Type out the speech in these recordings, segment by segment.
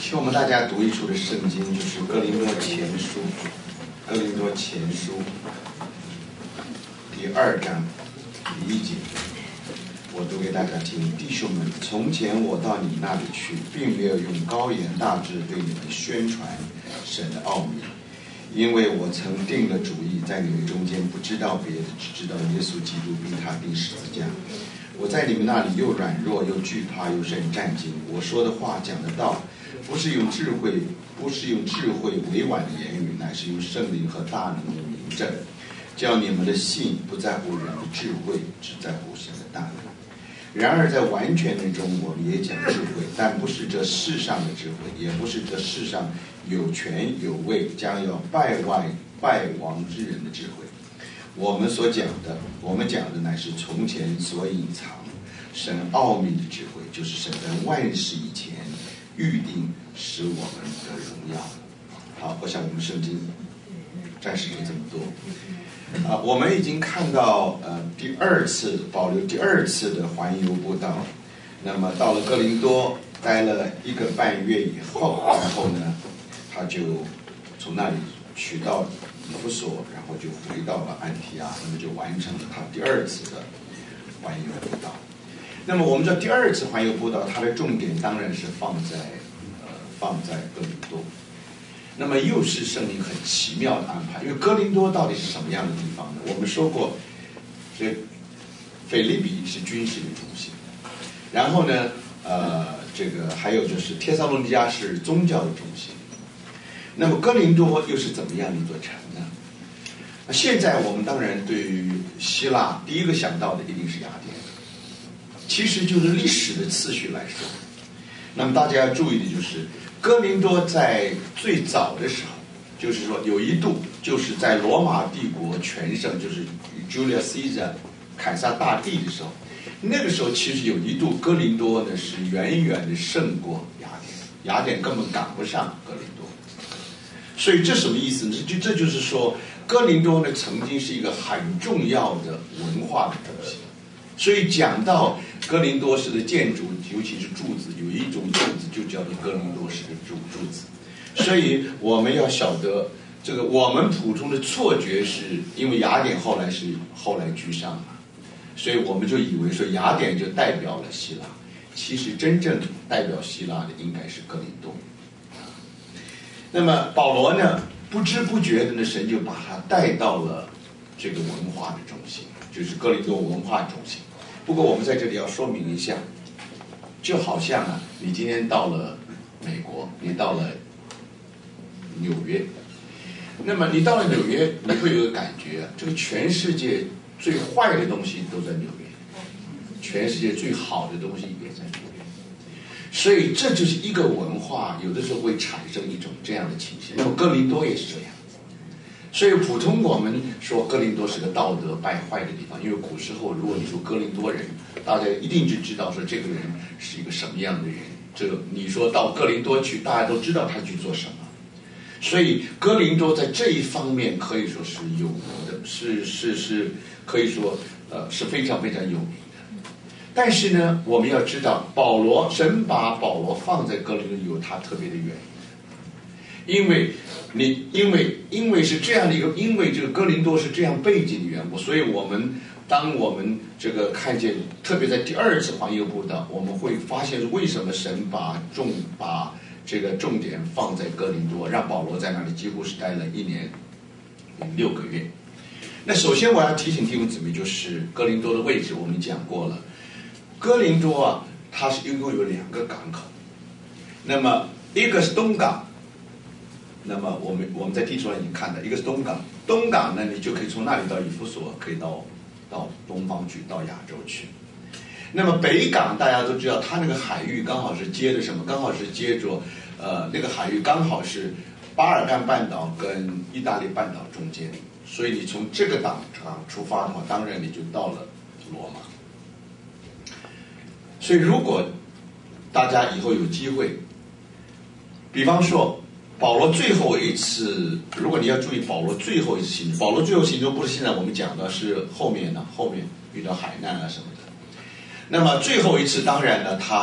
请我们大家读一处的圣经，就是哥林多前书第2章第1节。我读给大家听。弟兄们，从前我到你那里去，并没有用高言大志对你们宣传神的奥秘，因为我曾定了主意，在你们中间不知道别的，只知道耶稣基督并他钉十字架。我在你们那里又软弱又惧怕又甚战惊。我说的话讲的道，不是用智慧委婉的言语，乃是用圣灵和大能的明证，叫你们的信不在乎人的智慧，只在乎神的大能。然而在完全人中，我们也讲智慧，但不是这世上的智慧，也不是这世上有权有位将要败亡之人的智慧。我们讲的乃是从前所隐藏神奥秘的智慧，就是神在万事以前预定使我们得荣耀。好，我想我们圣经暂时没这么多。我们已经看到保罗第二次的环游布道。那么到了哥林多待了1个半月以后，然后呢，他就从那里取到以弗所，然后就回到了安提阿，那么就完成了他第2次的环游布道。那么我们知道第2次环游布道，它的重点当然是放在哥林多。那么又是圣灵很奇妙的安排，因为哥林多到底是什么样的地方呢？我们说过，这腓立比是军事的中心，然后呢，还有就是帖撒罗尼迦是宗教的中心。那么哥林多又是怎么样的一座城呢？现在我们当然对于希腊第一个想到的一定是雅典，其实就是历史的次序来说。那么大家要注意的就是，哥林多在最早的时候，就是说有一度就是在罗马帝国全盛，就是 Julius Caesar 凯撒大帝的时候，那个时候其实有一度哥林多呢是远远的胜过雅典，雅典根本赶不上哥林多。所以这什么意思呢？这就是说，哥林多呢曾经是一个很重要的文化的中心。所以讲到哥林多式的建筑，尤其是柱子，有一种柱子就叫做哥林多式的柱子。所以我们要晓得，这个我们普通的错觉是因为雅典后来居上了，所以我们就以为说雅典就代表了希腊，其实真正代表希腊的应该是哥林多。那么保罗呢，不知不觉的呢，神就把他带到了这个文化的中心，就是哥林多文化中心。不过我们在这里要说明一下，就好像你今天到了美国，你到了纽约，那么你到了纽约，你会有个感觉，这个全世界最坏的东西都在纽约，全世界最好的东西也在纽约。所以这就是一个文化，有的时候会产生一种这样的倾向。那么哥林多也是这样。所以普通我们说哥林多是个道德败坏的地方，因为古时候如果你说哥林多人，大家一定就知道说这个人是一个什么样的人。这个你说到哥林多去，大家都知道他去做什么。所以哥林多在这一方面可以说是有名的，是可以说是非常非常有名的。但是呢，我们要知道神把保罗放在哥林多有他特别的原因。因为是这样的一个，因为这个哥林多是这样背景的缘故，所以当我们这个看见，特别在第2次环游布道，我们会发现为什么神把这个重点放在哥林多，让保罗在那里几乎是待了1年6个月。那首先我要提醒弟兄姊妹，就是哥林多的位置我们讲过了。哥林多它是一共有2个港口，那么一个是东港。那么我们在地图上已经看到，一个是东港，东港呢，你就可以从那里到以弗所，可以到东方去，到亚洲去。那么北港大家都知道，它那个海域刚好是接着什么？刚好是接着那个海域刚好是巴尔干半岛跟意大利半岛中间，所以你从这个港出发的话，当然你就到了罗马。所以如果大家以后有机会，比方说保罗最后一次，如果你要注意保罗最后一次行动，保罗最后行动不是现在我们讲的，是后面遇到海难啊什么的。那么最后一次当然呢，他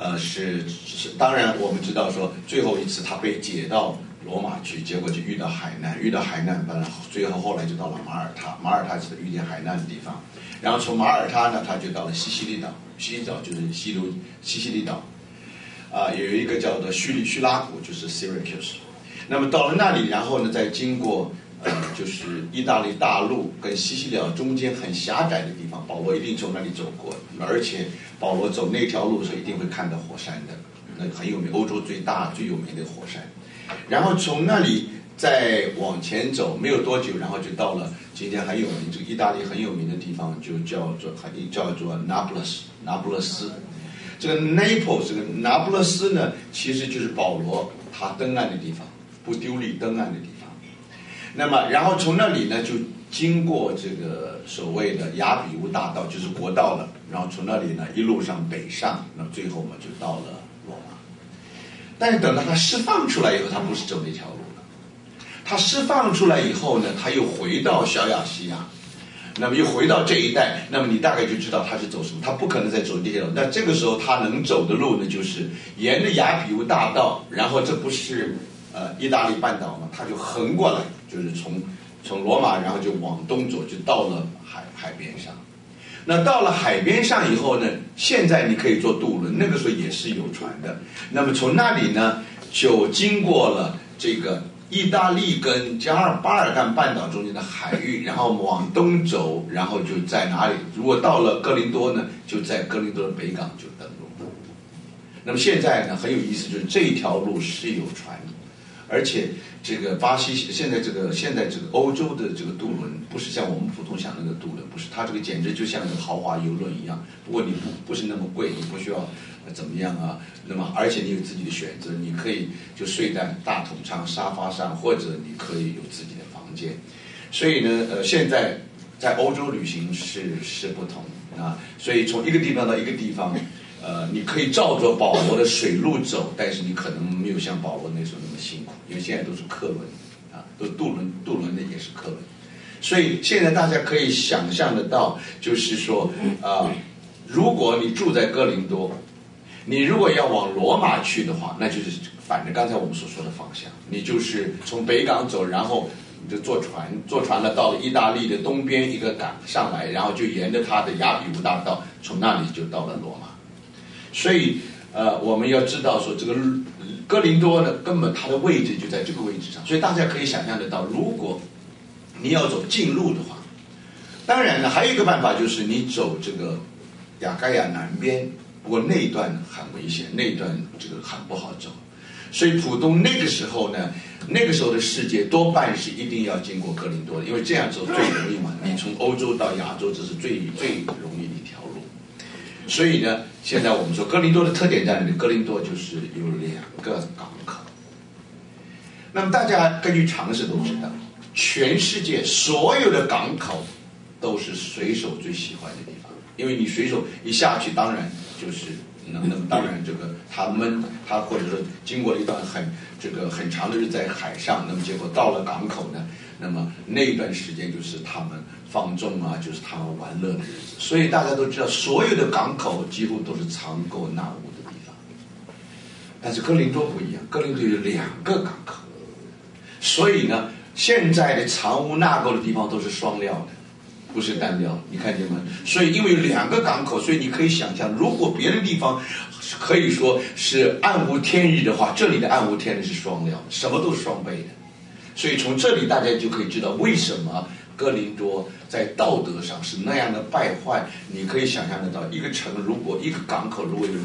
当然我们知道说最后一次他被解到罗马去，结果就遇到海难，最后后来就到了马耳他，马耳他是遇见海难的地方，然后从马耳他呢他就到了西西里岛，西西里岛就是西西里岛，有一个叫做叙拉古，就是 Syracuse。那么到了那里，然后呢再经过就是意大利大陆跟西西里岛中间很狭窄的地方，保罗一定从那里走过，而且保罗走那条路的时候一定会看到火山的，那很有名，欧洲最大最有名的火山。然后从那里再往前走，没有多久，然后就到了今天很有名，这个意大利很有名的地方，就叫做那不勒斯。这个 Naples 这个那不勒斯呢，其实就是保罗他登岸的地方，不丢利登岸的地方。那么然后从那里呢就经过这个所谓的雅比乌大道，就是国道了，然后从那里呢一路上北上，那么最后嘛就到了罗马。但是等到他释放出来以后，他不是走那条路了，他释放出来以后呢，他又回到小亚细亚，那么又回到这一带，那么你大概就知道他是走什么，他不可能再走这些路。那这个时候他能走的路呢，就是沿着雅比乌大道，然后这不是意大利半岛嘛，他就横过来，就是从罗马，然后就往东走，就到了海边上。那到了海边上以后呢，现在你可以坐渡轮，那个时候也是有船的。那么从那里呢，就经过了这个意大利跟巴尔干半岛中间的海域，然后往东走，然后就在哪里？如果到了哥林多呢，就在哥林多的北港就登陆。那么现在呢，很有意思，就是这一条路是有船的。而且这个巴西现在这个欧洲的这个渡轮不是像我们普通想那个渡轮，不是，它这个简直就像那个豪华游轮一样。不过你不是那么贵，你不需要怎么样啊。那么而且你有自己的选择，你可以就睡在大统舱沙发上，或者你可以有自己的房间。所以呢，现在在欧洲旅行是不同啊。所以从一个地方到一个地方。你可以照着保罗的水路走，但是你可能没有像保罗那时候那么辛苦，因为现在都是客轮啊，都渡轮的也是客轮，所以现在大家可以想象得到，就是说如果你住在哥林多，你如果要往罗马去的话，那就是反着刚才我们所说的方向，你就是从北港走，然后你就坐船了，到了意大利的东边一个港上来，然后就沿着它的雅比乌大道，从那里就到了罗马。所以我们要知道说这个哥林多呢，根本它的位置就在这个位置上，所以大家可以想象得到，如果你要走近路的话，当然呢还有一个办法就是你走这个亚该亚南边，不过那一段很危险，那一段这个很不好走。所以浦东那个时候呢，那个时候的世界多半是一定要经过哥林多的，因为这样走最容易嘛，你从欧洲到亚洲这是最容易的一条路。所以呢，现在我们说哥林多的特点在哪里？哥林多就是有2个港口。那么大家根据常识都知道，全世界所有的港口都是水手最喜欢的地方，因为你水手一下去，当然就是那么当然这个他或者说经过了一段很长的日子在海上，那么结果到了港口呢，那么那一段时间就是他们放纵啊，就是他们玩乐的日子。所以大家都知道，所有的港口几乎都是藏垢纳污的地方。但是哥林多不一样，哥林多有2个港口，所以呢，现在的藏污纳垢的地方都是双料的，不是单料，你看见吗？所以因为有2个港口，所以你可以想象，如果别的地方可以说是暗无天日的话，这里的暗无天日是双料，什么都是双倍的。所以从这里大家就可以知道为什么哥林多在道德上是那样的败坏。你可以想象得到，一个城如果一个港口如果有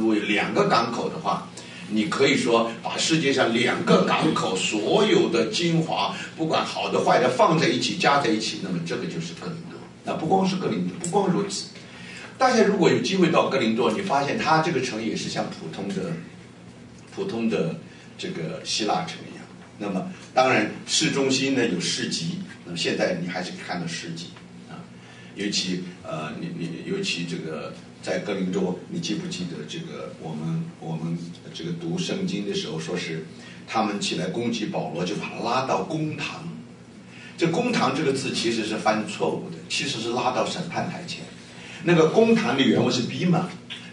2个港口的话，你可以说把世界上2个港口所有的精华，不管好的坏的放在一起加在一起，那么这个就是哥林多。那不光是哥林多，不光如此，大家如果有机会到哥林多，你发现它这个城也是像普通的这个希腊城一样。那么当然市中心呢有市集，那么现在你还是可以看到市集啊，尤其尤其这个在哥林多，你记不记得这个我们这个读圣经的时候，说是他们起来攻击保罗，就把他拉到公堂。这公堂这个字其实是翻错误的，其实是拉到审判台前。那个公堂的原文是 bima，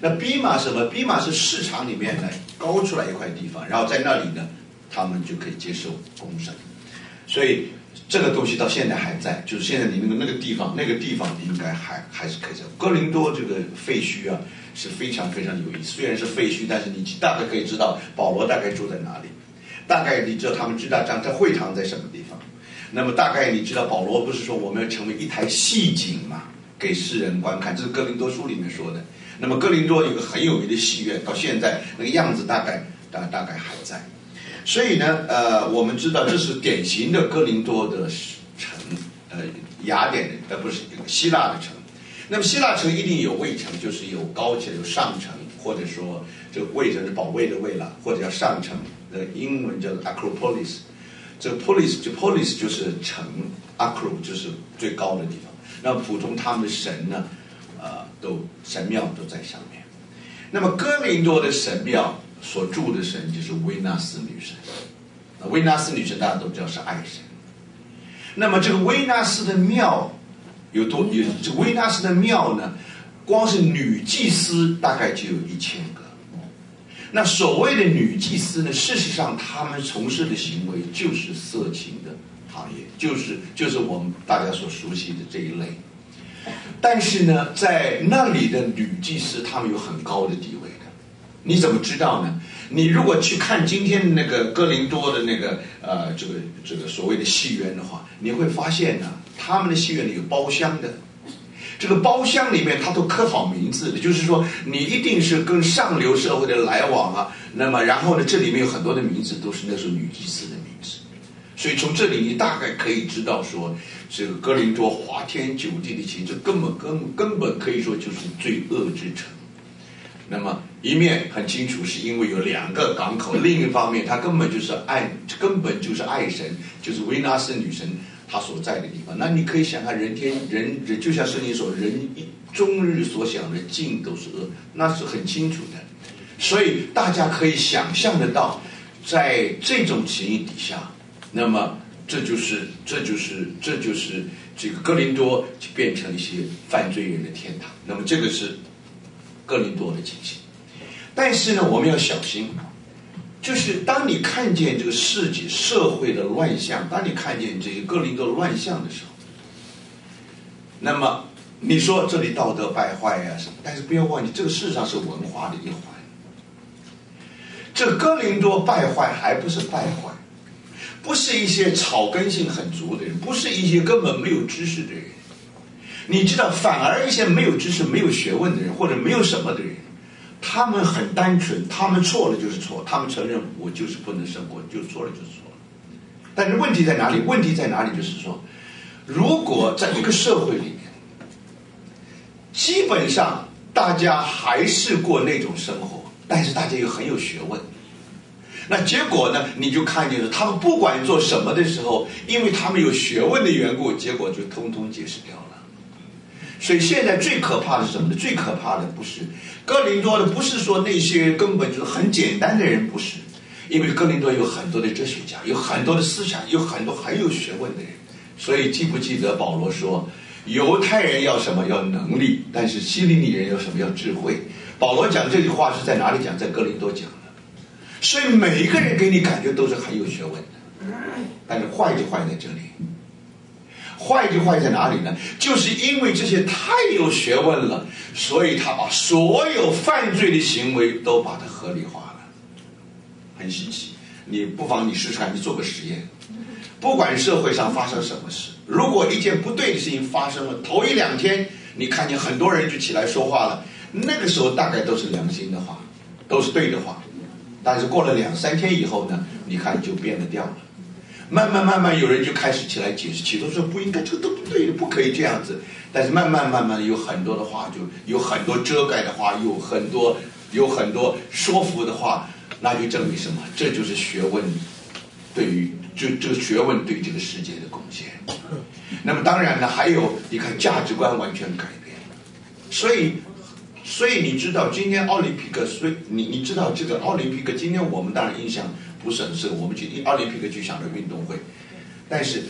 那逼马什么？逼马是市场里面呢高出来一块地方，然后在那里呢，他们就可以接受公审。所以这个东西到现在还在，就是现在你那个地方应该还是可以在。哥林多这个废墟啊是非常非常有意思，虽然是废墟，但是你大概可以知道保罗大概住在哪里，大概你知道他们知道这会堂在什么地方。那么大概你知道保罗不是说我们要成为一台戏景嘛，给世人观看，这是哥林多书里面说的。那么哥林多有个很有名的戏院，到现在那个样子大概还在。所以呢，我们知道这是典型的哥林多的城，雅典的不是希腊的城。那么希腊城一定有卫城，就是有高起来有上城，或者说这个卫城是保卫的卫了，或者叫上城，英文叫做 Acropolis。这个 polis 就是城 ，acro 就是最高的地方。那普通他们的神呢，神庙都在上面。那么哥林多的神庙所住的神就是维纳斯女神。维纳斯女神大家都知道是爱神。那么这个维纳斯的庙这个维纳斯的庙呢，光是女祭司大概就有1000个。那所谓的女祭司呢，事实上他们从事的行为就是色情的行业，就是我们大家所熟悉的这一类。但是呢，在那里的女祭司他们有很高的地位的。你怎么知道呢？你如果去看今天那个哥林多的那个这个所谓的戏院的话，你会发现呢，他们的戏院里有包厢的。这个包厢里面他都刻好名字的，就是说你一定是跟上流社会的来往啊。那么然后呢，这里面有很多的名字都是那时候女祭司的名字。所以从这里你大概可以知道说，这个哥林多花天酒地的情，这根本可以说就是罪恶之城。那么一面很清楚是因为有2个港口，另一方面它根本就是爱神，就是维纳斯女神她所在的地方。那你可以想看人就像圣经说，人终日所想的尽都是恶，那是很清楚的。所以大家可以想象得到，在这种情形底下，那么这就是这个哥林多就变成一些犯罪人的天堂。那么这个是哥林多的情形。但是呢，我们要小心，就是当你看见这个世界社会的乱象，当你看见这个哥林多乱象的时候，那么你说这里道德败坏呀什么，但是不要忘记，这个事实上是文化的一环。这个哥林多败坏还不是败坏，不是一些草根性很足的人，不是一些根本没有知识的人。你知道，反而一些没有知识、没有学问的人，或者没有什么的人，他们很单纯，他们错了就是错，他们承认我就是不能生活，就错了就是错了。但是问题在哪里？问题在哪里？就是说，如果在一个社会里面，基本上大家还是过那种生活，但是大家又很有学问，那结果呢，你就看见了，他们不管做什么的时候，因为他们有学问的缘故，结果就通通解释掉了。所以现在最可怕的是什么呢？最可怕的不是哥林多的，不是说那些根本就是很简单的人，不是，因为哥林多有很多的哲学家，有很多的思想，有很多很有学问的人。所以记不记得保罗说，犹太人要什么？要能力，但是希利尼人要什么？要智慧。保罗讲这句话是在哪里讲？在哥林多讲的。所以每一个人给你感觉都是很有学问的，但是坏就坏在这里。坏就坏在哪里呢？就是因为这些太有学问了，所以他把所有犯罪的行为都把它合理化了。很稀奇，你不妨你试试看，你做个实验，不管社会上发生什么事，如果一件不对的事情发生了，头1、2天你看见很多人就起来说话了，那个时候大概都是良心的话，都是对的话。但是过了2、3天以后呢，你看就变了调了。慢慢有人就开始起来解释，起初说不应该，这个都不对的，不可以这样子。但是慢慢有很多的话，就有很多遮盖的话，有很多说服的话，那就证明什么？这就是学问对于这个学问对这个世界的贡献。那么当然呢，还有你看价值观完全改变，所以你知道今天奥林匹克，所以你知道这个奥林匹克，今天我们当然印象不是很深，我们去奥林匹克去想着运动会，但是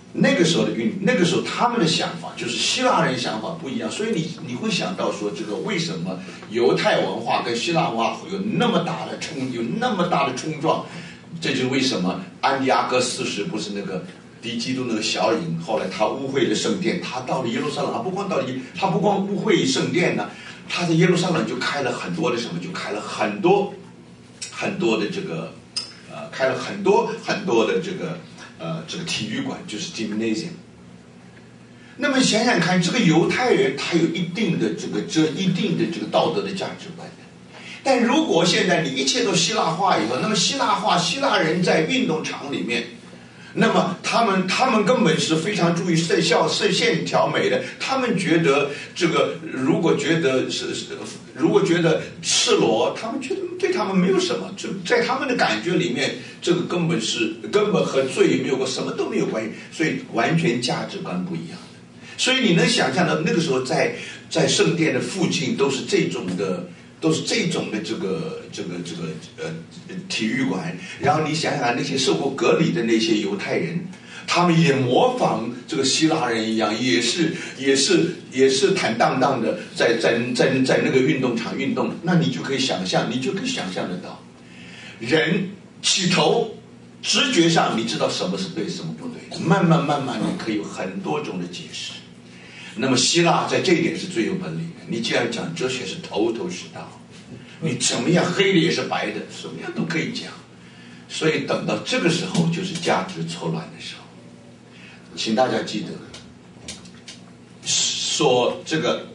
那个时候他们的想法就是希腊人想法不一样，所以你会想到说，这个为什么犹太文化跟希腊文化有那么大的冲撞？这就是为什么安提阿哥四世不是那个敌基督那个小隐，后来他污秽了圣殿，他到了耶路撒冷，他不光污秽圣殿呢，他在耶路撒冷就开了很多的什么，就开了很多的这个开了很多的这个体育馆，就是 gymnasium。那么想想看，这个犹太人他有一定的这个道德的价值观的。但如果现在你一切都希腊化以后，那么希腊人在运动场里面，那么他们根本是非常注意线条美的。他们觉得这个如果觉得赤裸，他们觉得对他们没有什么，就在他们的感觉里面，这个根本和罪没有过，什么都没有关系，所以完全价值观不一样的。所以你能想象到那个时候在圣殿的附近都是这种的这个体育馆，然后你想想那些受过隔离的那些犹太人，他们也模仿这个希腊人一样，也是坦荡荡的在那个运动场运动。那你就可以想象得到，人起头直觉上你知道什么是对什么不对，慢慢你可以有很多种的解释。那么希腊在这一点是最有本领的，你既然讲哲学是头是道，你怎么样黑的也是白的，什么样都可以讲。所以等到这个时候就是价值错乱的时候。请大家记得说这个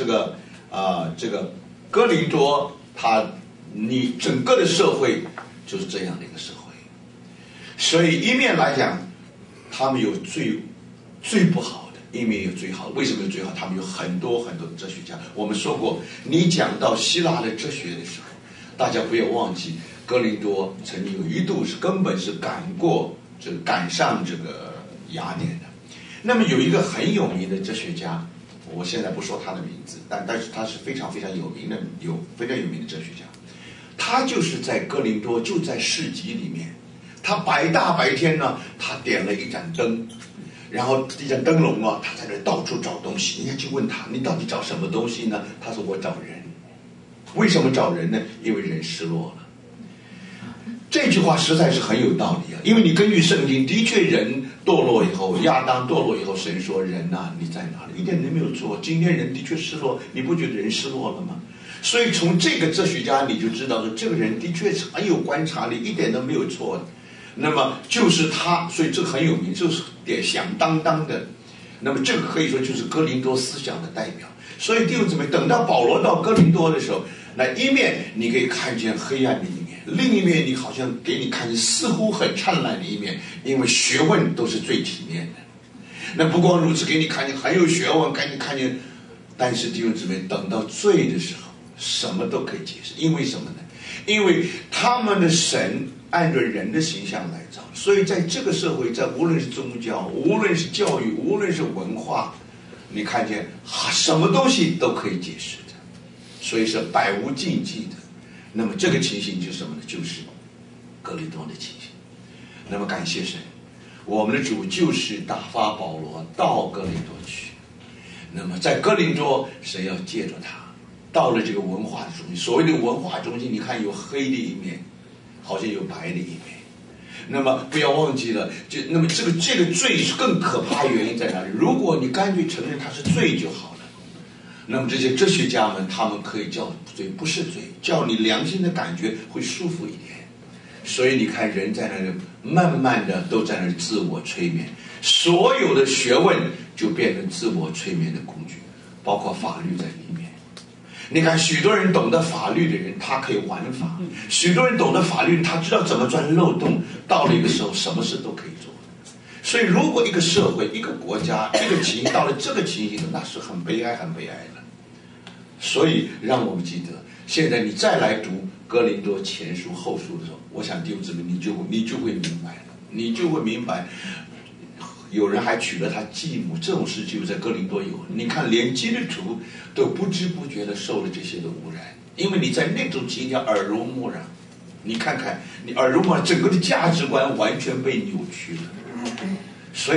哥林多你整个的社会就是这样的一个社会。所以一面来讲他们有最不好，一面有最好。为什么有最好？他们有很多的哲学家。我们说过，你讲到希腊的哲学的时候，大家不要忘记，哥林多曾经有一度是根本是赶上这个雅典的。那么有一个很有名的哲学家，我现在不说他的名字，但是他是非常非常有名的哲学家。他就是在哥林多，就在市集里面，他白天呢，他点了一盏灯，然后一盏灯笼啊，他在那到处找东西。人家就问他，你到底找什么东西呢？他说我找人。为什么找人呢？因为人失落了。这句话实在是很有道理啊，因为你根据圣经，的确人堕落以后，亚当堕落以后，神说人啊，你在哪里？一点都没有错。今天人的确失落，你不觉得人失落了吗？所以从这个哲学家你就知道说，这个人的确是很有观察力，一点都没有错的。那么就是他，所以这个很有名，就是点响当当的。那么这个可以说就是哥林多思想的代表。所以弟兄姊妹，等到保罗到哥林多的时候，那一面你可以看见黑暗的一面，另一面你好像给你看见似乎很灿烂的一面，因为学问都是最体面的。那不光如此，给你看见很有学问，给你看见，但是弟兄姊妹，等到罪的时候，什么都可以解释。因为什么呢？因为他们的神按照人的形象来造，所以在这个社会，在无论是宗教，无论是教育，无论是文化，你看见什么东西都可以解释的，所以是百无禁忌的。那么这个情形就是什么呢？就是哥林多的情形。那么感谢神，我们的主就是打发保罗到哥林多去。那么在哥林多，神要借着他到了这个文化中心。所谓的文化中心，你看有黑的一面，好像有白的一面。那么不要忘记了，那么这个罪是更可怕的原因在哪里？如果你干脆承认它是罪就好了，那么这些哲学家们他们可以叫罪不是罪，叫你良心的感觉会舒服一点。所以你看人在那里慢慢的都在那里自我催眠，所有的学问就变成自我催眠的工具，包括法律在里面。你看许多人懂得法律的人，他可以玩法；许多人懂得法律，他知道怎么钻漏洞，到了一个时候什么事都可以做。所以如果一个社会、一个国家、一个情形到了这个情形，那是很悲哀的。所以让我们记得，现在你再来读哥林多前书后书的时候，我想弟兄姊妹你就会明白了，你就会明白，有人还娶了他继母，这种事就在哥林多有。你看连基督徒都不知不觉的受了这些的污染，因为你在那种情况耳濡目染，你看看你耳濡目染，整个的价值观完全被扭曲了。所以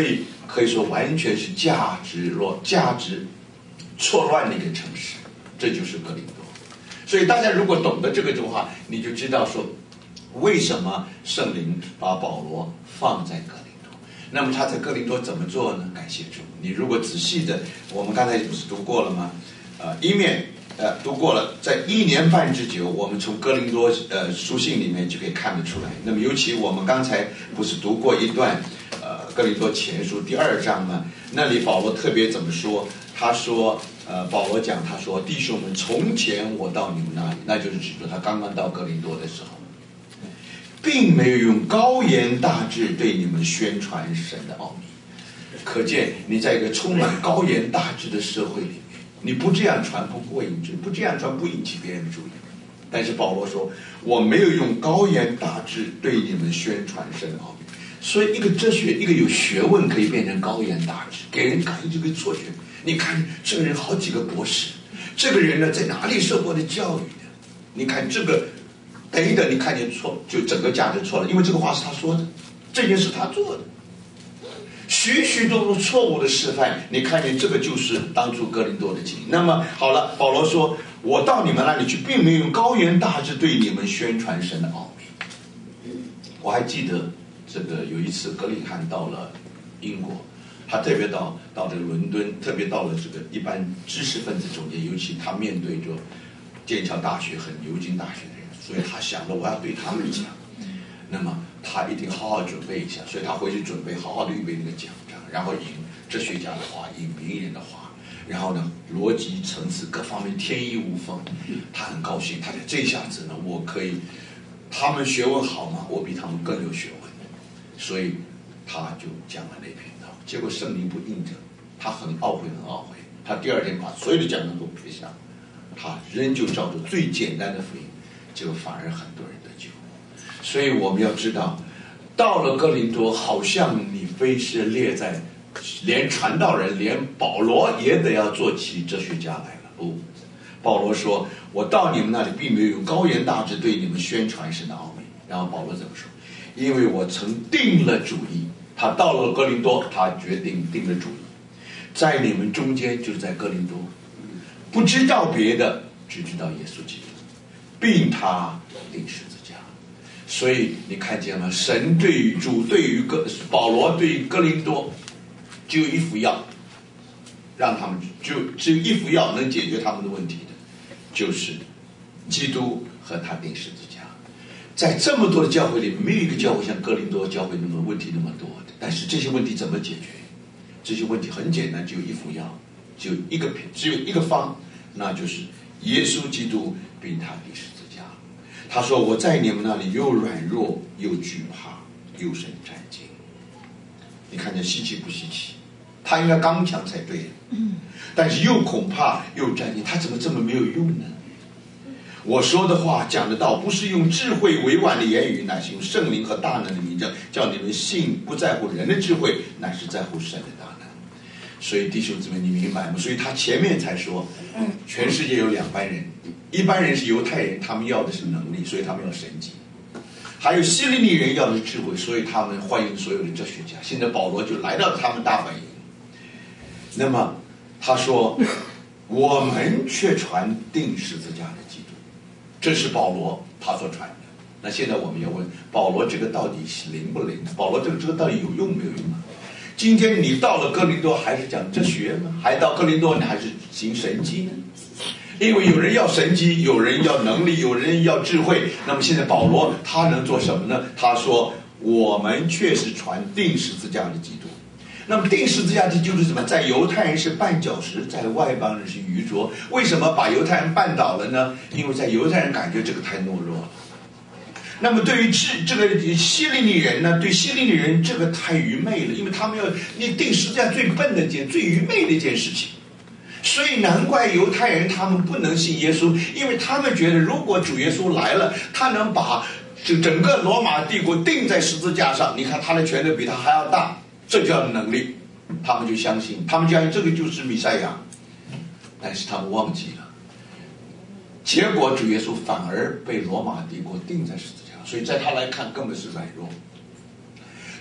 可以说完全是价值错乱的一个城市，这就是哥林多。所以大家如果懂得这个的话，你就知道说为什么圣灵把保罗放在哥林多。那么他在哥林多怎么做呢？感谢主，你如果仔细的，我们刚才不是读过了吗？读过了，在1年半之久，我们从哥林多书信里面就可以看得出来。那么尤其我们刚才不是读过一段哥林多前书第2章吗？那里保罗特别怎么说？他说保罗讲，他说弟兄们，从前我到你们那里，那就是指着他刚刚到哥林多的时候，并没有用高言大志对你们宣传神的奥秘。可见你在一个充满高言大志的社会里面，你不这样传不过瘾，不这样传不引起别人注意。但是保罗说，我没有用高言大志对你们宣传神的奥秘。所以一个哲学，一个有学问可以变成高言大志，给人感觉这个错觉。你看这个人好几个博士，这个人呢在哪里受过的教育呢？你看这个等等，你看见错，就整个价值错了，因为这个话是他说的，这件事他做的。许许多多错误的示范，你看见这个就是当初哥林多的经历。那么好了，保罗说，我到你们那里去，并没有用高言大志对你们宣传神的奥秘。我还记得这个有一次格里汉到了英国，他特别到这个伦敦，特别到了这个一般知识分子中间，尤其他面对着剑桥大学和牛津大学的人，所以他想着我要对他们讲，那么他一定好好准备一下，所以他回去准备好好的预备那个讲章，然后引哲学家的话，引名人的话，然后呢逻辑层次各方面天衣无缝，他很高兴，他这下子呢我可以，他们学问好嘛，我比他们更有学问，所以他就讲了那篇道。结果圣灵不应着，他很懊悔，他第2天把所有的讲章都撇下，他仍旧照着最简单的福音，结果反而很多人得救。所以我们要知道，到了哥林多，好像你非是列在连传道人连保罗也得要做起哲学家来了。不，保罗说，我到你们那里并没有用高言大志对你们宣传神的奥秘。然后保罗怎么说？因为我曾定了主意。他到了哥林多，他决定定了主意，在你们中间，就是在哥林多，不知道别的，只知道耶稣基督，并他钉十字架。所以你看见吗？神对于主，对于保罗，对于哥林多，只有一副药，让他们只有一副药能解决他们的问题的，就是基督和他钉十字架。在这么多的教会里，没有一个教会像哥林多教会那么问题那么多的。但是这些问题怎么解决？这些问题很简单，只有一副药，只有一个方，那就是耶稣基督并他钉十字架。他说，我在你们那里又软弱又惧怕又生战兢。你看这稀奇不稀奇？他应该刚强才对，但是又恐怕又战兢，他怎么这么没有用呢？我说的话讲的道，不是用智慧委婉的言语，乃是用圣灵和大能的明证，叫你们信不在乎人的智慧，乃是在乎神的大能。所以弟兄姊妹，你明白吗？所以他前面才说，全世界有2班人，一般人是犹太人，他们要的是能力，所以他们要神迹；还有希利尼人要的是智慧，所以他们欢迎所有的哲学家。现在保罗就来到他们大本营，那么他说，我们却传钉十字架的基督。这是保罗他所传的。那现在我们要问，保罗这个到底是灵不灵？保罗这个到底有用没有用啊？今天你到了哥林多还是讲哲学吗？还到哥林多你还是行神迹呢？因为有人要神迹，有人要能力，有人要智慧。那么现在保罗他能做什么呢？他说，我们确实传钉十字架的基督。那么钉十字架的就是什么？在犹太人是绊脚石，在外邦人是愚拙。为什么把犹太人绊倒了呢？因为在犹太人感觉这个太懦弱了。那么对于这个希利尼人呢，对希利尼人这个太愚昧了，因为他们你钉十字架最笨的最愚昧的一件事情。所以难怪犹太人他们不能信耶稣，因为他们觉得如果主耶稣来了，他能把整个罗马帝国钉在十字架上，你看他的权力比他还要大，这叫能力，他们就相信这个就是弥赛亚。但是他们忘记了，结果主耶稣反而被罗马帝国钉在十字架上，所以在他来看根本是软弱。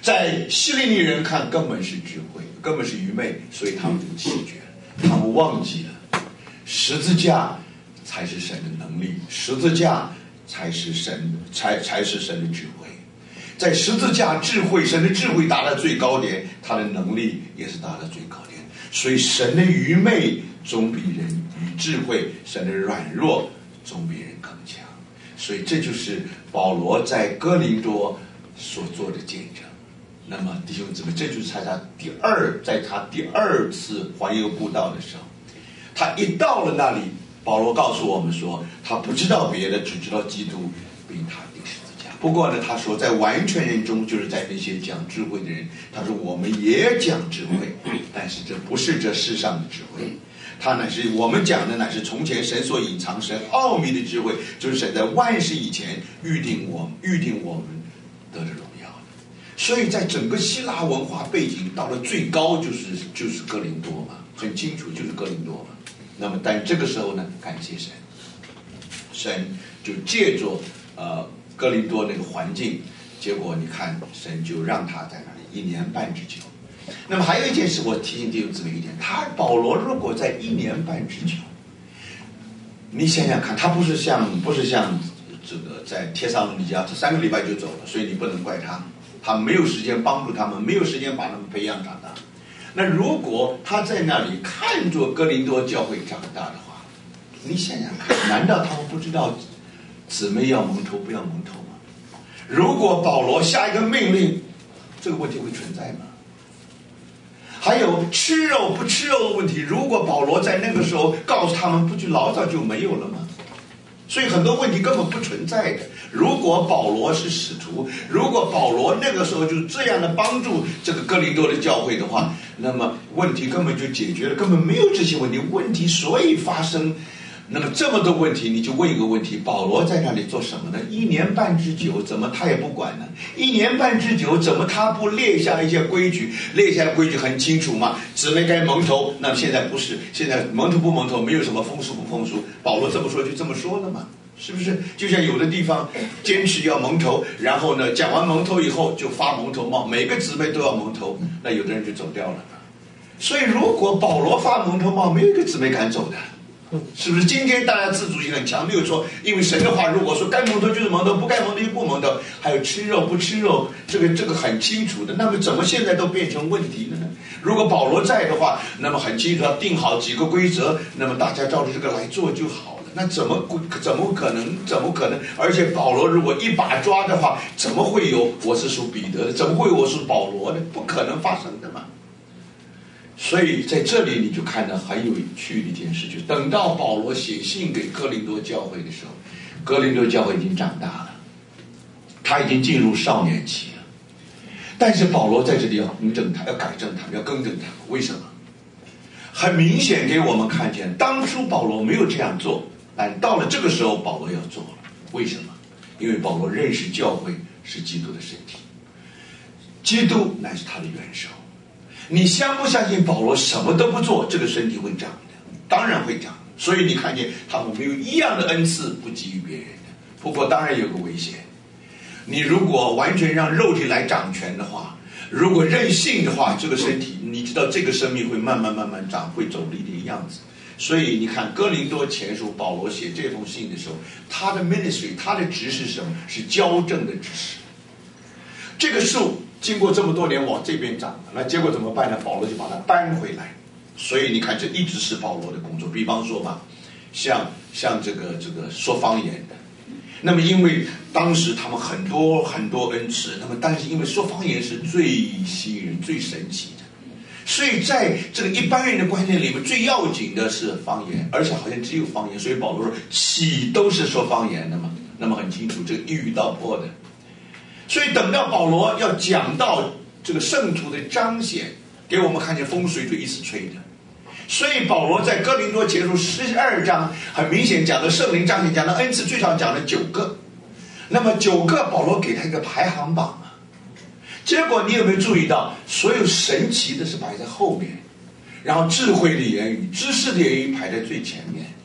在希利尼人看根本是智慧，根本是愚昧，所以他们就弃绝了，他们忘记了十字架才是神的能力，十字架才是神的智慧。在十字架智慧，神的智慧达到最高点，他的能力也是达到最高点。所以神的愚昧总比人与智慧，神的软弱总比人更强。所以这就是保罗在哥林多所做的见证。那么弟兄姊妹，这就是在他第二次环游布道的时候，他一到了那里，保罗告诉我们说，他不知道别的，只知道基督并他钉十字架。不过呢，他说在完全人中，就是在那些讲智慧的人，他说我们也讲智慧，但是这不是这世上的智慧，他乃是我们讲的乃是从前神所隐藏神奥秘的智慧，就是神在万事以前预定我们得的荣耀。所以在整个希腊文化背景到了最高就是哥林多嘛，很清楚就是哥林多嘛。那么但这个时候呢，感谢神，神就借着哥林多那个环境，结果你看神就让他在那里1年半之久。那么还有一件事我提醒弟兄姊妹一点，保罗如果在1年半之久，你想想看，他不是像这个在帖撒罗尼迦，他3个礼拜就走了，所以你不能怪他没有时间帮助他们，没有时间把他们培养长大。那如果他在那里看着哥林多教会长大的话，你想想看，难道他们不知道姊妹要蒙头不要蒙头吗？如果保罗下一个命令，这个问题会存在吗？还有吃肉不吃肉的问题，如果保罗在那个时候告诉他们，不就老早就没有了吗？所以很多问题根本不存在的。如果保罗是使徒，如果保罗那个时候就这样的帮助这个哥林多的教会的话，那么问题根本就解决了，根本没有这些问题。问题所以发生，那么这么多问题，你就问一个问题，保罗在那里做什么呢？1年半之久，怎么他也不管呢？1年半之久，怎么他不列下一些规矩？列下规矩很清楚嘛，姊妹该蒙头，那么现在不是，现在蒙头不蒙头，没有什么风俗不风俗，保罗这么说就这么说了嘛，是不是？就像有的地方坚持要蒙头，然后呢讲完蒙头以后就发蒙头帽，每个姊妹都要蒙头，那有的人就走掉了。所以如果保罗发蒙头帽，没有一个姊妹敢走的。是不是？今天大家自主性很强，没有说因为神的话，如果说该蒙头就是蒙头，不该蒙头就不蒙头。还有吃肉不吃肉，这个很清楚的。那么怎么现在都变成问题了呢？如果保罗在的话，那么很清楚要定好几个规则，那么大家照着这个来做就好了。那怎么可能？而且保罗如果一把抓的话，怎么会有我是属彼得的？怎么会有我属保罗的？不可能发生的嘛。所以在这里你就看到很有趣的一件事，就是等到保罗写信给哥林多教会的时候，哥林多教会已经长大了，他已经进入少年期了。但是保罗在这里要更正他，要改正他们，要更正他们。为什么？很明显给我们看见，当初保罗没有这样做，但到了这个时候保罗要做了。为什么？因为保罗认识教会是基督的身体，基督乃是他的元首。你相不相信保罗什么都不做，这个身体会长的？当然会长。所以你看见他们没有一样的恩赐不给予别人的。不过当然有个危险，你如果完全让肉体来掌权的话，如果任性的话，这个身体你知道这个生命会慢慢长，会走离的样子。所以你看哥林多前书保罗写这封信的时候，他的 ministry 他的职是什么？是矫正的职事。这个树经过这么多年往这边长，那结果怎么办呢？保罗就把它搬回来。所以你看这一直是保罗的工作。比方说吧，像这个说方言的，那么因为当时他们很多恩赐，那么但是因为说方言是最吸引人最神奇的，所以在这个一般人的观念里面，最要紧的是方言，而且好像只有方言。所以保罗说起都是说方言的嘛，那么很清楚这个一语道破的。所以等到保罗要讲到这个圣徒的彰显，给我们看见风水就一直吹的。所以保罗在哥林多前书12章很明显讲的圣灵彰显，讲的恩赐最少讲了9个。那么9个保罗给他一个排行榜啊。结果你有没有注意到，所有神奇的是摆在后面，然后智慧的言语、知识的言语排在最前面。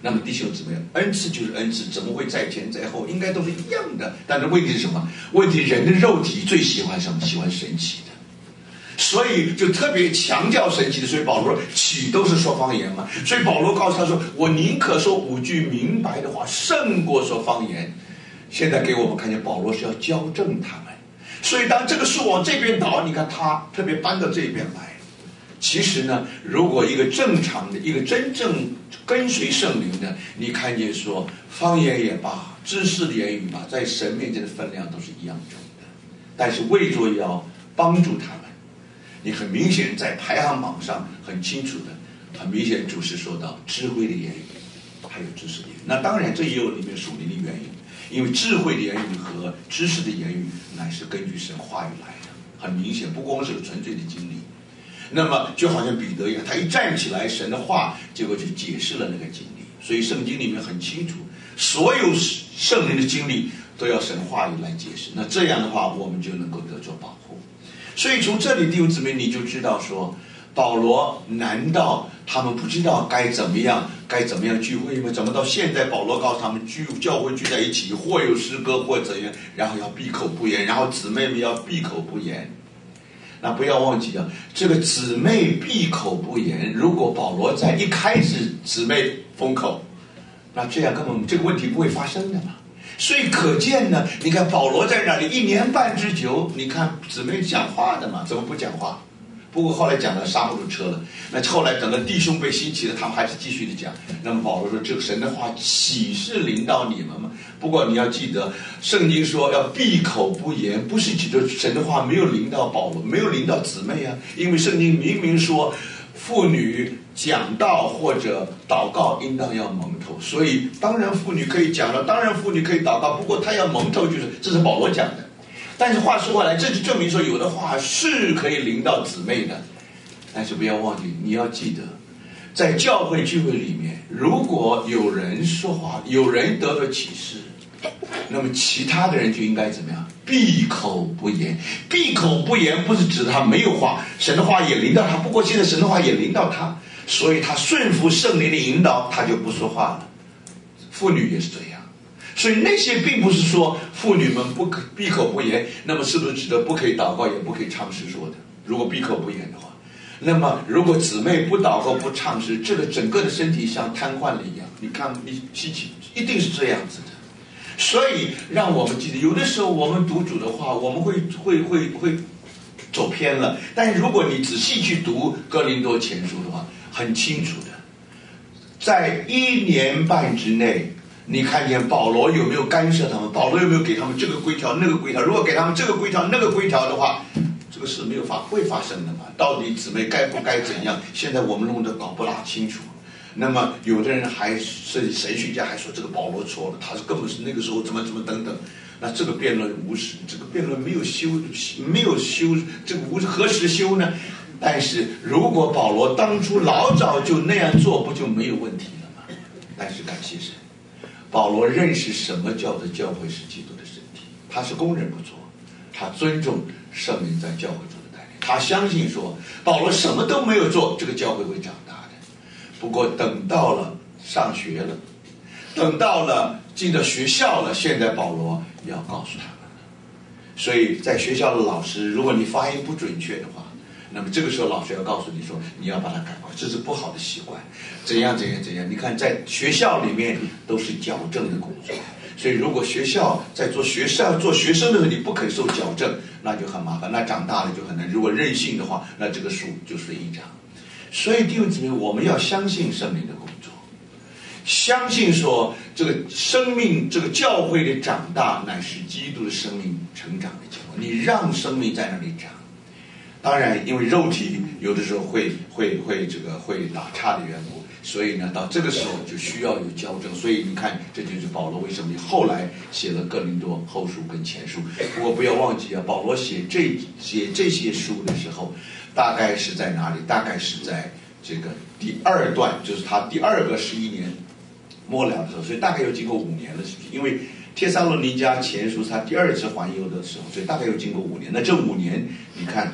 那么弟兄姊妹，恩赐就是恩赐，怎么会在前在后？应该都是一样的。但是问题是什么？问题人的肉体最喜欢什么？喜欢神奇的。所以就特别强调神奇的，所以保罗说岂都是说方言嘛。所以保罗告诉他说，我宁可说5句明白的话，胜过说方言。现在给我们看见保罗是要校正他们，所以当这个树往这边倒，你看他特别搬到这边来。其实呢，如果一个正常的一个真正跟随圣灵的，你看见说方言也罢，知识的言语吧，在神面前的分量都是一样重的。但是为着要帮助他们，你很明显在排行榜上很清楚的，很明显主是说到智慧的言语，还有知识的言语。那当然这也有里面属灵的原因，因为智慧的言语和知识的言语乃是根据神话语来的，很明显，不光是纯粹的经历。那么就好像彼得一样，他一站起来，神的话结果就解释了那个经历。所以圣经里面很清楚，所有圣灵的经历都要神话语来解释。那这样的话，我们就能够得着保护。所以从这里弟兄姊妹，你就知道说，保罗难道他们不知道该怎么样聚会吗？怎么到现在保罗告诉他们教会聚在一起，或有诗歌或怎样，然后要闭口不言，然后姊妹们要闭口不言。那不要忘记啊，这个姊妹闭口不言，如果保罗在一开始姊妹封口，那这样根本这个问题不会发生的嘛。所以可见呢，你看保罗在那里1年半之久，你看姊妹讲话的嘛，怎么不讲话？不过后来讲了刹不住车了。那后来等到弟兄被兴起了，他们还是继续的讲。那么保罗说，这个神的话岂是临到你们吗？不过你要记得，圣经说要闭口不言，不是指着神的话没有临到保罗，没有临到姊妹啊。因为圣经明明说，妇女讲道或者祷告应当要蒙头，所以当然妇女可以讲了，当然妇女可以祷告，不过她要蒙头，就是这是保罗讲的。但是话说回来，这就证明说有的话是可以临到姊妹的。但是不要忘记，你要记得，在教会聚会里面，如果有人说话，有人得了启示，那么其他的人就应该怎么样？闭口不言。闭口不言不是指他没有话，神的话也临到他，不过现在神的话也临到他，所以他顺服圣灵的引导，他就不说话了。妇女也是这样。所以那些并不是说妇女们不可闭口不言，那么是不是指的不可以祷告也不可以唱诗说的？如果闭口不言的话，那么如果姊妹不祷告不唱诗，这个整个的身体像瘫痪了一样。你看你稀奇，一定是这样子的。所以让我们记得，有的时候我们读主的话，我们会走偏了。但是如果你仔细去读哥林多前书的话，很清楚的，在1年半之内，你看见保罗有没有干涉他们？保罗有没有给他们这个规条那个规条？如果给他们这个规条那个规条的话，这个事会发生的嘛？到底姊妹该不该怎样？现在我们弄得搞不大清楚。那么有的人还是神学家还说这个保罗错了，他是根本是那个时候怎么等等。那这个辩论无实，这个辩论没有修，这个何时修呢？但是如果保罗当初老早就那样做，不就没有问题了吗？但是感谢神，保罗认识什么叫做教会是基督的身体，他是工人不错，他尊重圣灵在教会中的带领，他相信说保罗什么都没有做，这个教会会长大的。不过等到了上学了，等到了进到学校了，现在保罗要告诉他们了。所以在学校的老师，如果你发音不准确的话，那么这个时候老师要告诉你说，你要把它改过来，这是不好的习惯，怎样。你看在学校里面都是矫正的工作，所以如果学校在做学生的时候你不肯受矫正，那就很麻烦，那长大了就很难。如果任性的话，那这个树就随意长。所以弟兄姊妹，我们要相信圣灵的工作，相信说这个生命这个教会的长大乃是基督的生命成长的结果，你让生命在那里长。当然因为肉体有的时候会打岔的缘故，所以呢到这个时候就需要有矫正。所以你看，这就是保罗为什么后来写了哥林多后书跟前书。不过不要忘记啊，保罗写这些书的时候，大概是在哪里？大概是在这个第2段，就是他第2个11年末了的时候，所以大概又经过5年了，是不是？因为帖撒罗尼迦前书是他第2次环游的时候，所以大概又经过5年。那这5年，你看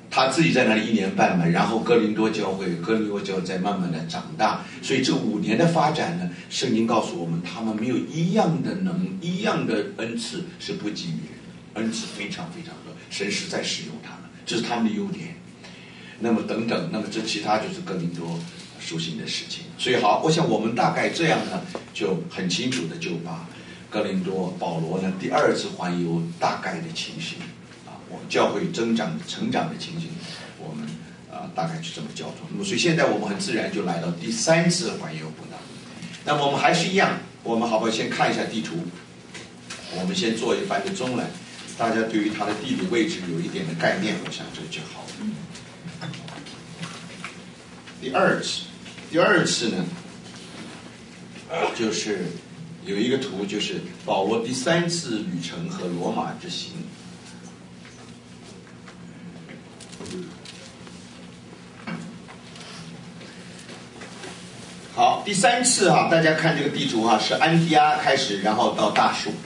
他自己在那里1年半嘛，然后哥林多教会在慢慢的长大，所以这5年的发展呢，圣经告诉我们，他们没有一样的恩赐是不给予人，恩赐非常非常多，神实在使用他们，这是他们的优点。那么等等，那么这其他就是哥林多书信的事情。所以好，我想我们大概这样呢，就很清楚的就把哥林多保罗呢第2次环游大概的情形。我们教会成长的情形，我们大概就这么交通。那么所以现在我们很自然就来到第3次环游布道。那么我们还是一样，我们好不好先看一下地图？我们先做一番的中览，大家对于它的地理位置有一点的概念，我想这就好了。第二次呢，就是有一个图，就是保罗第3次旅程和罗马之行。好，第3次大家看这个地图是安提阿开始，然后到大树，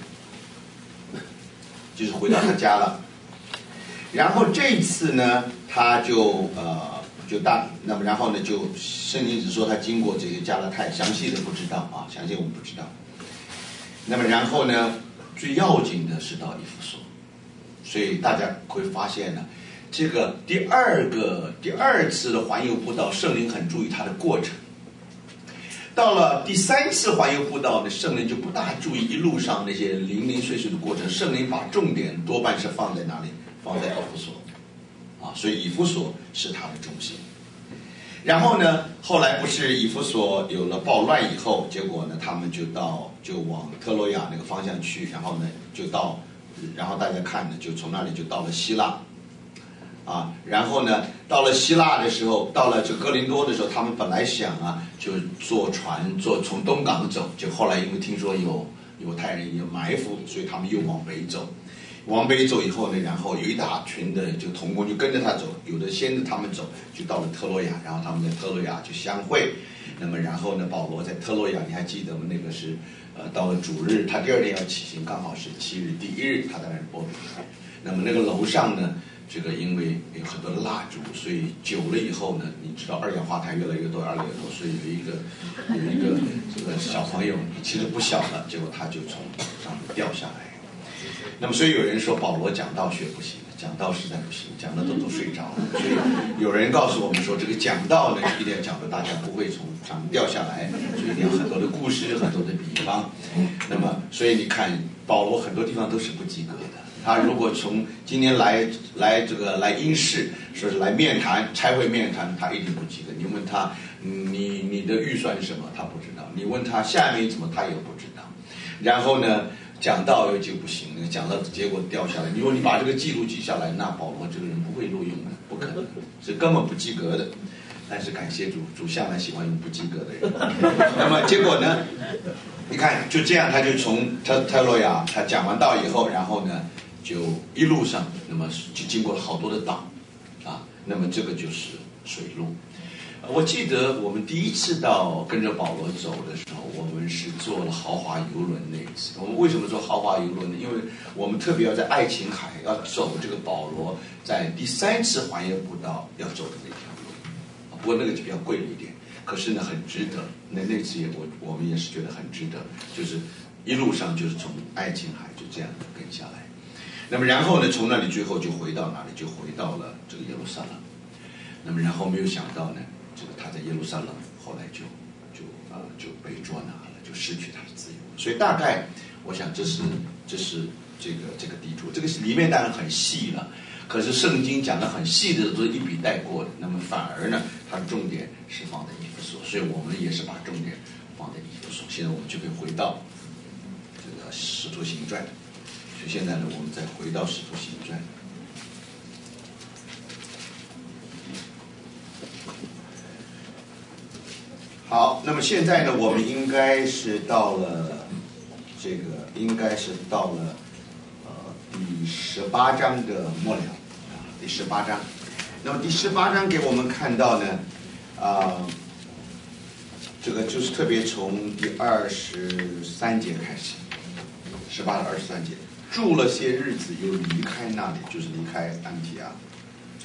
就是回到他家了。然后这一次呢，他那么然后呢，就圣经只说他经过这些加拉太，详细的不知道详细我们不知道。那么然后呢，最要紧的是到以弗所，所以大家会发现呢，这个第二次的环游布道，圣灵很注意它的过程。到了第3次环游布道呢，圣灵就不大注意一路上那些零零碎碎的过程，圣灵把重点多半是放在哪里？放在以弗所所以以弗所是它的中心。然后呢，后来不是以弗所有了暴乱以后，结果呢，他们就往特洛亚那个方向去，然后呢然后大家看呢，就从那里就到了希腊。然后呢，到了希腊的时候，到了这哥林多的时候，他们本来想就坐船从东港走，就后来因为听说有犹太人有埋伏，所以他们又往北走。往北走以后呢，然后有一大群的就同工就跟着他走，有的先着他们走，就到了特洛亚，然后他们在特洛亚就相会。那么然后呢，保罗在特洛亚，你还记得吗？那个是到了主日，他第2天要起行，刚好是7日，第1日他在那儿播比。那么那个楼上呢，这个因为有很多的蜡烛，所以久了以后呢，你知道2氧化碳越来越多，所以有一个这个小朋友其实不小了，结果他就从上面掉下来。那么所以有人说保罗讲道学不行，讲道实在不行，讲的都睡着了。所以有人告诉我们说，这个讲道呢一定要讲的大家不会从上面掉下来，所以一定要很多的故事，很多的比方。那么所以你看保罗很多地方都是不及格的。他如果从今天来应试，说是来面谈差会面谈，他一定不及格。你问他你的预算是什么，他不知道；你问他下面怎么，他也不知道。然后呢，讲道又就不行，讲到结果掉下来。如果你把这个记录记下来，那保罗这个人不会录用的，不可能，是根本不及格的。但是感谢主向来喜欢用不及格的人。那么结果呢？你看就这样，他就从特洛亚，他讲完道以后，然后呢，就一路上，那么就经过了好多的岛，那么这个就是水路。我记得我们第1次跟着保罗走的时候，我们是坐了豪华游轮那一次。我们为什么坐豪华游轮呢？因为我们特别要在爱琴海要走这个保罗在第3次环游步道要走的那条路，不过那个就比较贵了一点，可是呢很值得。那次我们也是觉得很值得，就是一路上就是从爱琴海就这样跟下来。那么然后呢，从那里最后就回到哪里？就回到了这个耶路撒冷。那么然后没有想到呢，这个他在耶路撒冷后来就被捉拿了，就失去他的自由。所以大概我想这是这个地图，这个里面当然很细了，可是圣经讲的很细的都是一笔带过的。那么反而呢，它的重点是放在以弗所，所以我们也是把重点放在以弗所。现在我们就可以回到这个使徒行传。所以现在呢，我们再回到使徒行传。好，那么现在呢，我们应该是到了第18章的末了第18章。那么第18章给我们看到呢，这个就是特别从第23节开始，18到23节，住了些日子，又离开那里，就是离开安提阿。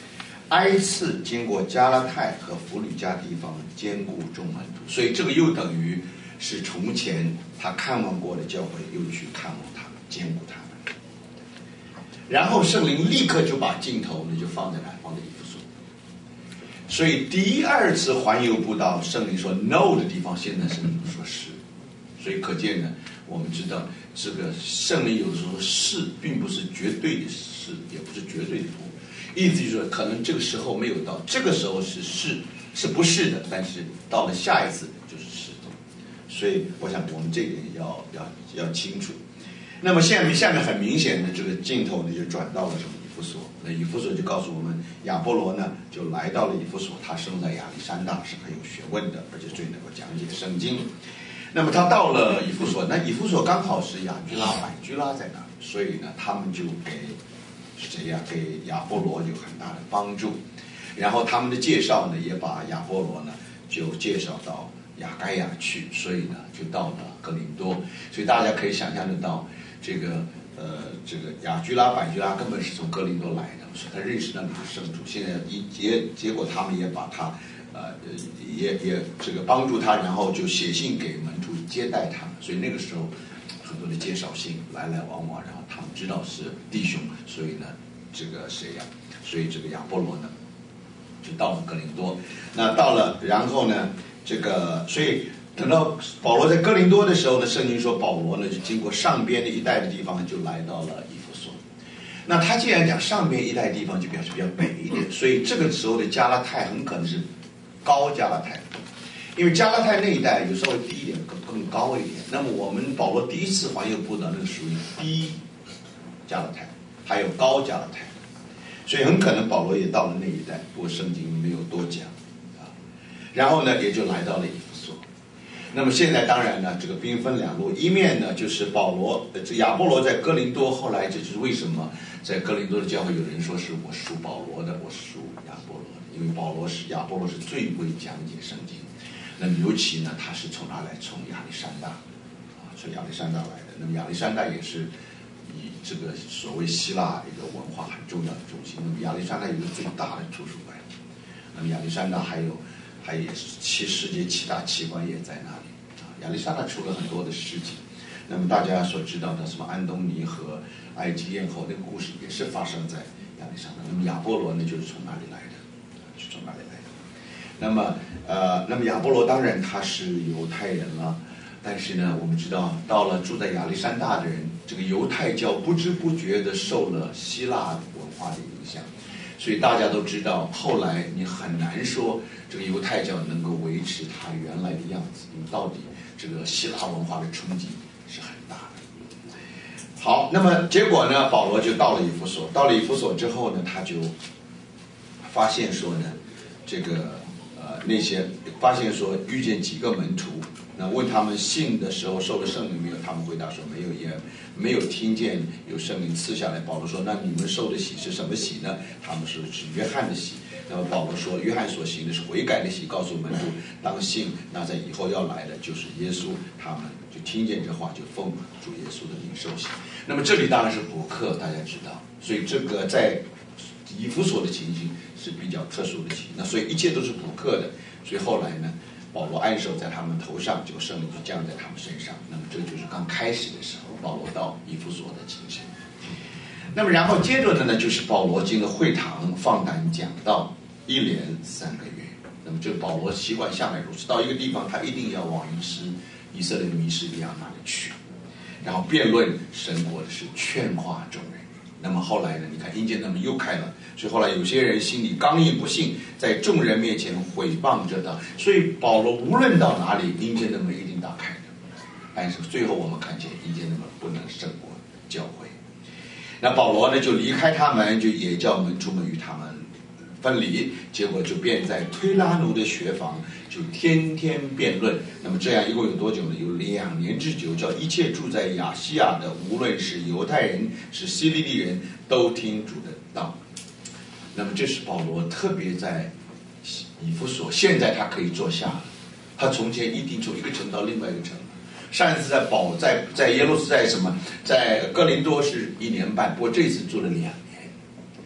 挨次经过加拉太和弗吕加地方，兼顾众门徒。所以这个又等于是从前他看望过的教会，又去看望他们，兼顾他们。然后圣灵立刻就把镜头呢就放在哪？放在以弗所。所以第二次环游布道，圣灵说 no 的地方，现在圣灵说是。所以可见呢，我们知道这个圣灵有的时候是并不是绝对的是，也不是绝对的不，意思就是说可能这个时候没有到，这个时候是不是的，但是到了下一次就是是的。所以我想我们这一点要清楚。那么下面很明显的这个镜头呢就转到了什么？以弗所。那以弗所就告诉我们，亚波罗呢就来到了以弗所，他生在亚历山大，是很有学问的，而且最能够讲解圣经。那么他到了以弗所，那以弗所刚好是雅居拉、百居拉在那里，所以呢，他们就给谁呀？给亚波罗有很大的帮助。然后他们的介绍呢，也把亚波罗呢就介绍到亚该亚去，所以呢，就到了哥林多。所以大家可以想象得到，这个雅居拉、百居拉根本是从哥林多来的，所以他认识那里的圣主。现在结果他们也把他。也这个帮助他，然后就写信给门徒接待他们，所以那个时候很多的介绍信来往，然后他们知道是弟兄，所以呢，这个谁呀？所以这个亚波罗呢，就到了哥林多。那到了，然后呢，这个所以等到保罗在哥林多的时候呢，圣经说保罗呢就经过上边的一带的地方，就来到了以弗所。那他既然讲上边一带地方，就表示比较北一点，所以这个时候的加拉太很可能是高加拉太，因为加拉太那一带有稍微低一点，更高一点。那么我们保罗第一次环游布道，那个属于低加拉太，还有高加拉太，所以很可能保罗也到了那一带，不过圣经没有多讲啊。然后呢，也就来到了以弗所。那么现在当然呢，这个兵分两路，一面呢就是保罗，亚波罗在哥林多，后来这就是为什么在哥林多的教会有人说是我属保罗的，我属亚波罗的。因为亚波罗是最会讲解圣经，那么尤其呢，他是从哪来？从亚历山大，从亚历山大来的。那么亚历山大也是以这个所谓希腊一个文化很重要的中心。那么亚历山大有一个最大的图书馆，那么亚历山大还也是世界7大奇观也在那里。亚历山大出了很多的事情。那么大家所知道的什么安东尼和埃及艳后那个故事也是发生在亚历山大。那么亚波罗呢，就是从哪里来的？是从哪里来的？那么亚波罗当然他是犹太人了，但是呢，我们知道到了住在亚历山大的人，这个犹太教不知不觉的受了希腊文化的影响，所以大家都知道，后来你很难说这个犹太教能够维持它原来的样子，因为到底这个希腊文化的冲击是很大的。好，那么结果呢，保罗就到了以弗所，到了以弗所之后呢，他就发现说呢，这个那些发现说遇见几个门徒，那问他们信的时候受了圣灵没有？他们回答说没有，也没有听见有圣灵赐下来。保罗说：那你们受的洗是什么洗呢？他们说是约翰的洗。那么保罗说，约翰所行的是悔改的洗，告诉门徒当信，那在以后要来的就是耶稣。他们就听见这话，就奉主耶稣的名受洗。那么这里当然是补课，大家知道，所以这个在以弗所的情形是比较特殊的情形，那所以一切都是补课的。所以后来呢，保罗按手在他们头上，结果圣灵就降在他们身上。那么这就是刚开始的时候，保罗到以弗所的情形。那么然后接着的呢，就是保罗进了会堂，放胆讲道，1连3个月。那么这个保罗习惯向来如此，到一个地方他一定要往以色列的迷失利亚那里去，然后辩论神国的事，劝化众人。那么后来呢，你看阴间他们又开了，所以后来有些人心里刚硬不信，在众人面前毁谤着他。所以保罗无论到哪里，阴间的门一定打开的。但是最后我们看见阴间的门不能胜过教会。那保罗呢就离开他们，就也叫门徒们与他们分离，结果就便在推拉奴的学房就天天辩论。那么这样一共有多久呢？有2年之久，叫一切住在亚细亚的，无论是犹太人是希利尼人，都听主的道。那么这是保罗特别在以弗所，现在他可以坐下了。他从前一定从一个城到另外一个城，上一次在耶路撒在哥林多是1年半，不过这次住了2年。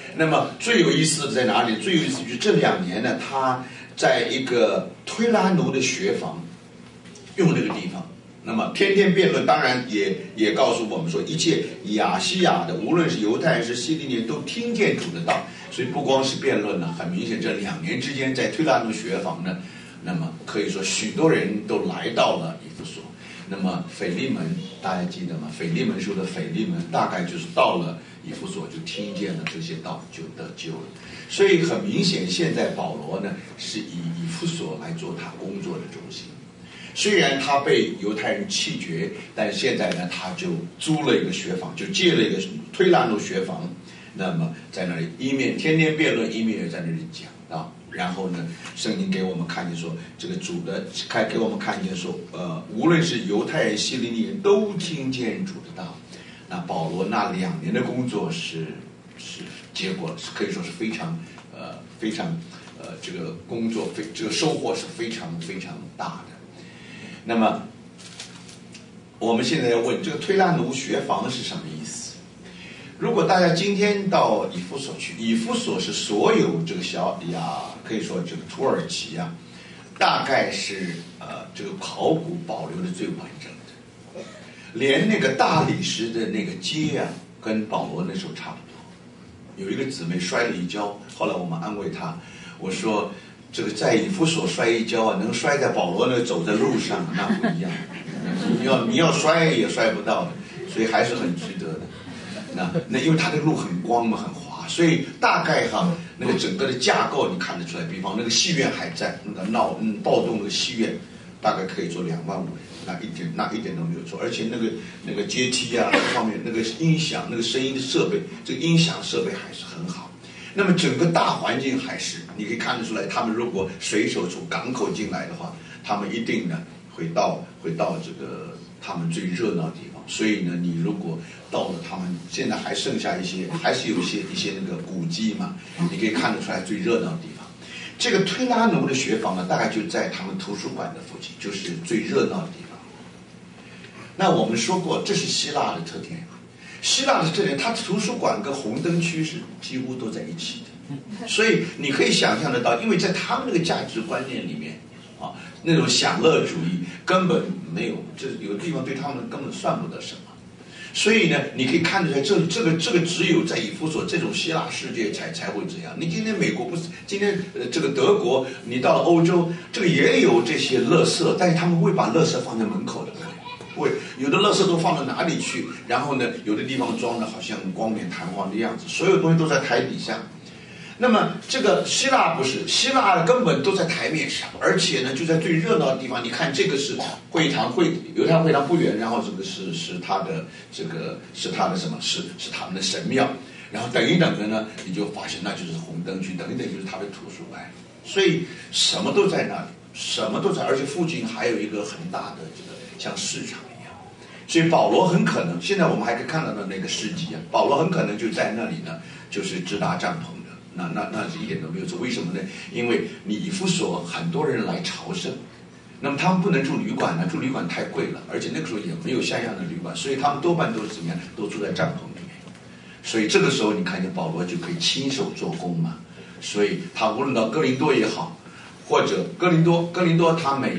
那么最有意思的在哪里？最有意思就是这2年呢，他在一个推拉奴的学房用这个地方。那么天天辩论，当然也告诉我们说，一切亚细亚的，无论是犹太人是希利尼人，都听见主的道。所以不光是辩论呢，很明显这2年之间，在推拉奴学房呢，那么可以说许多人都来到了以弗所。那么腓利门大家记得吗？腓利门说的腓利门大概就是到了以弗所就听见了这些道，就得救了。所以很明显，现在保罗呢是以弗所来做他工作的中心。虽然他被犹太人弃绝，但现在呢，他就租了一个学房，就借了一个推拉奴学房。那么在那里一面天天辩论，一面也在那里讲道。然后呢，圣经给我们看见说，这个主的给我们看见说，无论是犹太人、希利尼人都听见主的道。那保罗那2年的工作是结果是可以说是非常这个工作这个收获是非常非常大的。那么我们现在要问，这个推拉奴学房是什么意思？如果大家今天到以弗所去，以弗所是所有这个可以说这个土耳其啊，大概是这个考古保留的最完整的，连那个大理石的那个街啊，跟保罗那时候差不多。有一个姊妹摔了一跤，后来我们安慰她，我说这个在以弗所摔一跤啊，能摔在保罗那走在路上那不一样，你要摔也摔不到的，所以还是很值得的。那因为它的路很光嘛，很滑，所以大概那个整个的架构你看得出来。比方那个戏院还在，那个暴动那个戏院，大概可以坐2万5人，那一点都没有错。而且那个阶梯啊，各方面那个音响、那个声音的设备，这个音响设备还是很好。那么整个大环境还是你可以看得出来，他们如果水手从港口进来的话，他们一定呢会到这个他们最热闹的地方。所以呢，你如果到了他们现在还剩下一些，还是有一些那个古迹嘛，你可以看得出来最热闹的地方。这个推拉奴的学房呢，大概就在他们图书馆的附近，就是最热闹的地方。那我们说过，这是希腊的特点。希腊的特点，它的图书馆跟红灯区是几乎都在一起的，所以你可以想象得到，因为在他们那个价值观念里面啊，那种享乐主义根本没有，就是有的地方对他们根本算不得什么。所以呢，你可以看得出来，这个只有在以弗所这种希腊世界才会这样。你今天美国不是，今天这个德国，你到了欧洲，这个也有这些垃圾，但是他们会把垃圾放在门口的。有的垃圾都放到哪里去，然后呢，有的地方装的好像光冕堂皇的样子，所有东西都在台底下。那么这个希腊不是，希腊根本都在台面上，而且呢就在最热闹的地方。你看这个是会堂，犹太会堂不远，然后这个是他的什么？是他们的神庙。然后等一等的呢，你就发现那就是红灯区，等一等就是他的图书馆。所以什么都在那里，什么都在，而且附近还有一个很大的这个像市场一样。所以保罗很可能，现在我们还可以看到的那个事迹啊，保罗很可能就在那里呢，就是支搭帐篷。那是一点都没有错。为什么呢？因为你以弗所很多人来朝圣，那么他们不能住旅馆呢，住旅馆太贵了，而且那个时候也没有像样的旅馆，所以他们多半都是怎么样，都住在帐篷里面。所以这个时候你看见保罗就可以亲手做工嘛。所以他无论到哥林多也好，或者哥林多他每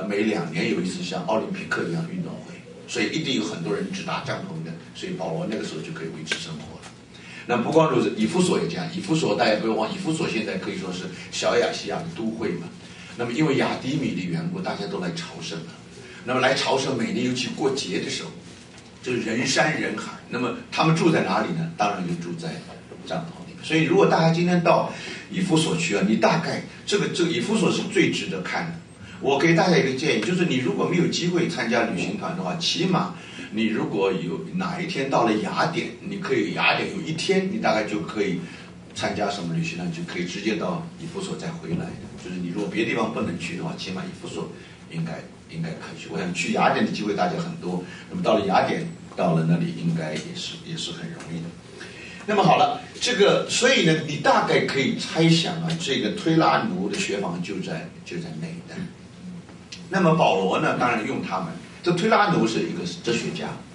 2年有一次像奥林匹克一样运动会，所以一定有很多人支搭帐篷的，所以保罗那个时候就可以维持生活了。那不光如此，以弗所也这样。以弗所大家不要忘，以弗所现在可以说是小亚细亚的都会嘛。那么因为亚低米的缘故，大家都来朝圣了。那么来朝圣，每年尤其过节的时候，就是人山人海。那么他们住在哪里呢？当然就住在帐篷里面。所以如果大家今天到以弗所去啊，你大概这个以弗所是最值得看的。我给大家一个建议，就是你如果没有机会参加旅行团的话，起码你如果有哪一天到了雅典，你可以雅典有一天，你大概就可以参加什么旅行团，就可以直接到以弗所再回来。就是你如果别的地方不能去的话，起码以弗所应该可以去。我想去雅典的机会大家很多，那么到了雅典，到了那里应该也是很容易的。那么好了，所以呢，你大概可以猜想啊，这个推拉奴的学房就在那一带。那么保罗呢，当然用他们。这推拉奴是一个哲学家，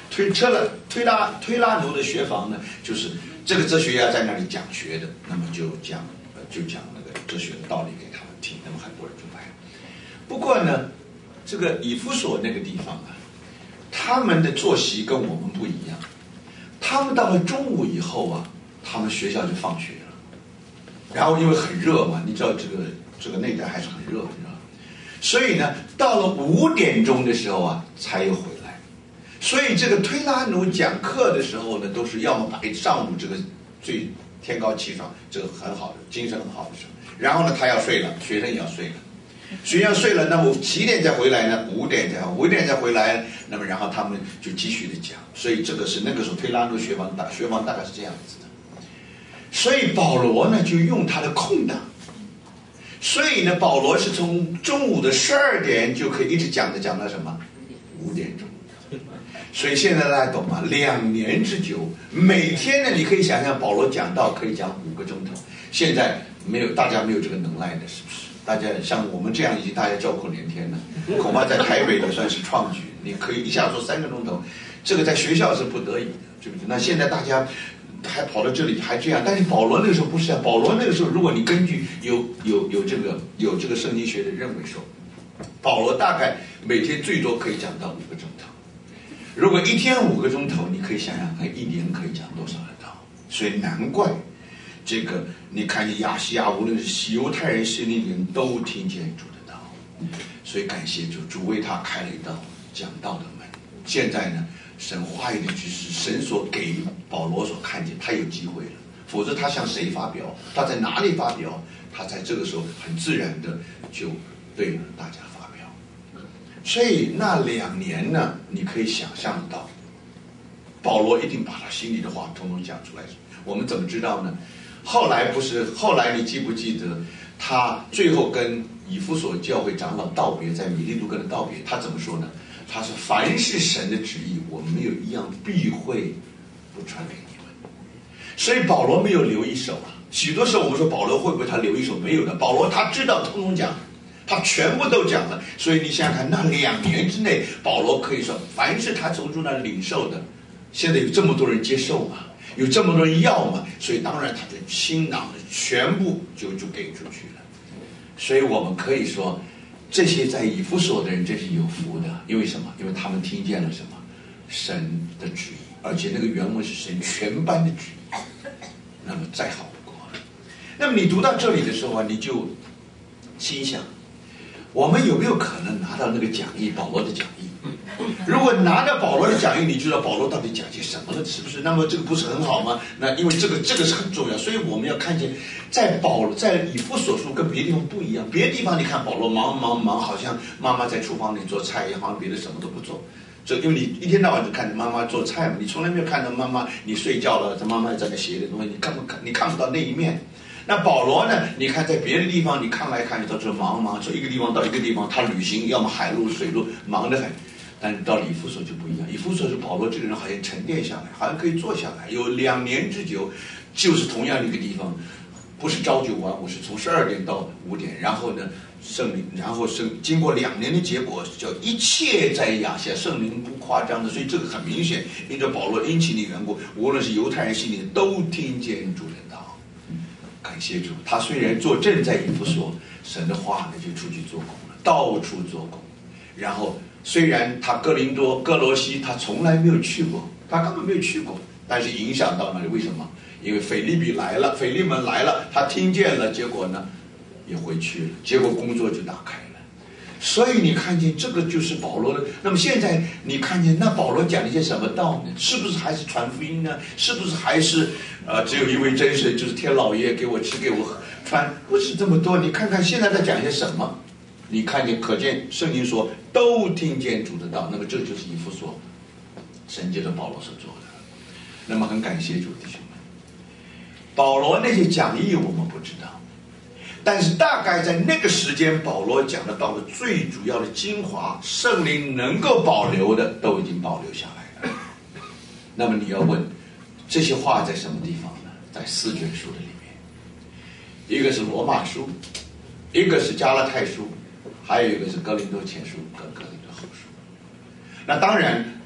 推拉奴的学房呢，就是这个哲学家在那里讲学的，那么就讲那个哲学的道理给他们听，那么很多人就来了。不过呢，这个以弗所那个地方啊，他们的作息跟我们不一样，他们到了中午以后啊，他们学校就放学了，然后因为很热嘛，你知道这个内战还是很热，你知道吗？所以呢，到了5点钟的时候啊，才又回来。所以这个推拉奴讲课的时候呢，都是要么把上午这个最天高气爽，这个很好的精神很好的时候，然后呢他要睡了，学生也要睡了，学生睡了，那么几点再回来呢？5点再回来，那么然后他们就继续的讲。所以这个是那个时候推拉奴学房大概是这样子的。所以保罗呢就用他的空档，所以呢保罗是从中午的12点就可以一直讲到什么5点钟。所以现在大家懂吗？2年之久，每天呢你可以想象保罗讲道可以讲5个钟头。现在大家没有这个能耐的，是不是？大家像我们这样已经大家叫苦连天了，恐怕在台北也算是创举。你可以一下说3个钟头，这个在学校是不得已的，对不对？那现在大家还跑到这里还这样，但是保罗那个时候不是啊。保罗那个时候，如果你根据有这个圣经学的认为说，保罗大概每天最多可以讲到5个钟头。如果一天5个钟头，你可以想想看，1年可以讲多少的道。所以难怪这个你看见亚细亚，无论是犹太人、希利尼人都听见主的道，所以感谢主，主为他开了一道讲道的门。现在呢，神话语的知识，神所给保罗所看见，他有机会了。否则他向谁发表？他在哪里发表？他在这个时候很自然的就对大家发表。所以那2年呢，你可以想象到，保罗一定把他心里的话统统讲出来。我们怎么知道呢？后来你记不记得他最后跟以弗所教会长老道别，在米利都跟他道别，他怎么说呢？他说：“凡是神的旨意，我没有一样避讳不传给你们。”所以保罗没有留一手啊。许多时候我们说保罗会不会他留一手？没有的，保罗他知道通通讲，他全部都讲了。所以你想想看，那2年之内，保罗可以说，凡是他从主那领受的，现在有这么多人接受嘛，有这么多人要嘛，所以当然他的倾囊的全部就给出去了。所以我们可以说，这些在以弗所的人真是有福的。因为什么？因为他们听见了什么？神的旨意，而且那个原文是神全班的旨意，那么再好不过了。那么你读到这里的时候啊，你就心想，我们有没有可能拿到那个讲义，保罗的讲义？如果拿到保罗的讲义，你知道保罗到底讲些什么了，是不是？那么这个不是很好吗？那因为这个是很重要，所以我们要看见，在以弗所书跟别的地方不一样。别的地方你看保罗忙，好像妈妈在厨房里做菜，好像别的什么都不做。这因为你一天到晚就看着妈妈做菜嘛，你从来没有看到妈妈你睡觉了，妈妈在那写点东西，你看不到那一面。那保罗呢？你看在别的地方，你看来看去都是忙，从一个地方到一个地方，他旅行，要么海路、水路，忙得很。但是到了以弗所就不一样，以弗所是保罗这个人好像沉淀下来，好像可以坐下来，有2年之久，就是同样一个地方，不是朝9晚5，是从12点到5点，然后呢，经过2年的结果，叫一切在亚细亚，圣灵不夸张的，所以这个很明显，因着保罗殷勤的缘故，无论是犹太人、希利尼人都听见主的道。感谢主，他虽然坐镇在以弗所，神的话呢就出去做工了，到处做工。然后虽然他哥罗西他从来没有去过，他根本没有去过，但是影响到那里，为什么？因为腓利门来了，他听见了，结果呢也回去了，结果工作就打开了。所以你看见这个就是保罗的。那么现在你看见那保罗讲了一些什么道呢？是不是还是传福音呢？是不是还是只有一位真神，就是天老爷给我吃给我穿？不是这么多。你看看现在在讲些什么？你看见，可见圣经说都听见主的道，那么这就是以弗所神借着保罗所做的。那么很感谢主弟兄们，保罗那些讲义我们不知道，但是大概在那个时间，保罗讲的道的最主要的精华，圣灵能够保留的都已经保留下来了。那么你要问，这些话在什么地方呢？在4卷书的里面，一个是罗马书，一个是加拉太书，还有一个是哥林多前书跟哥林多后书。那当然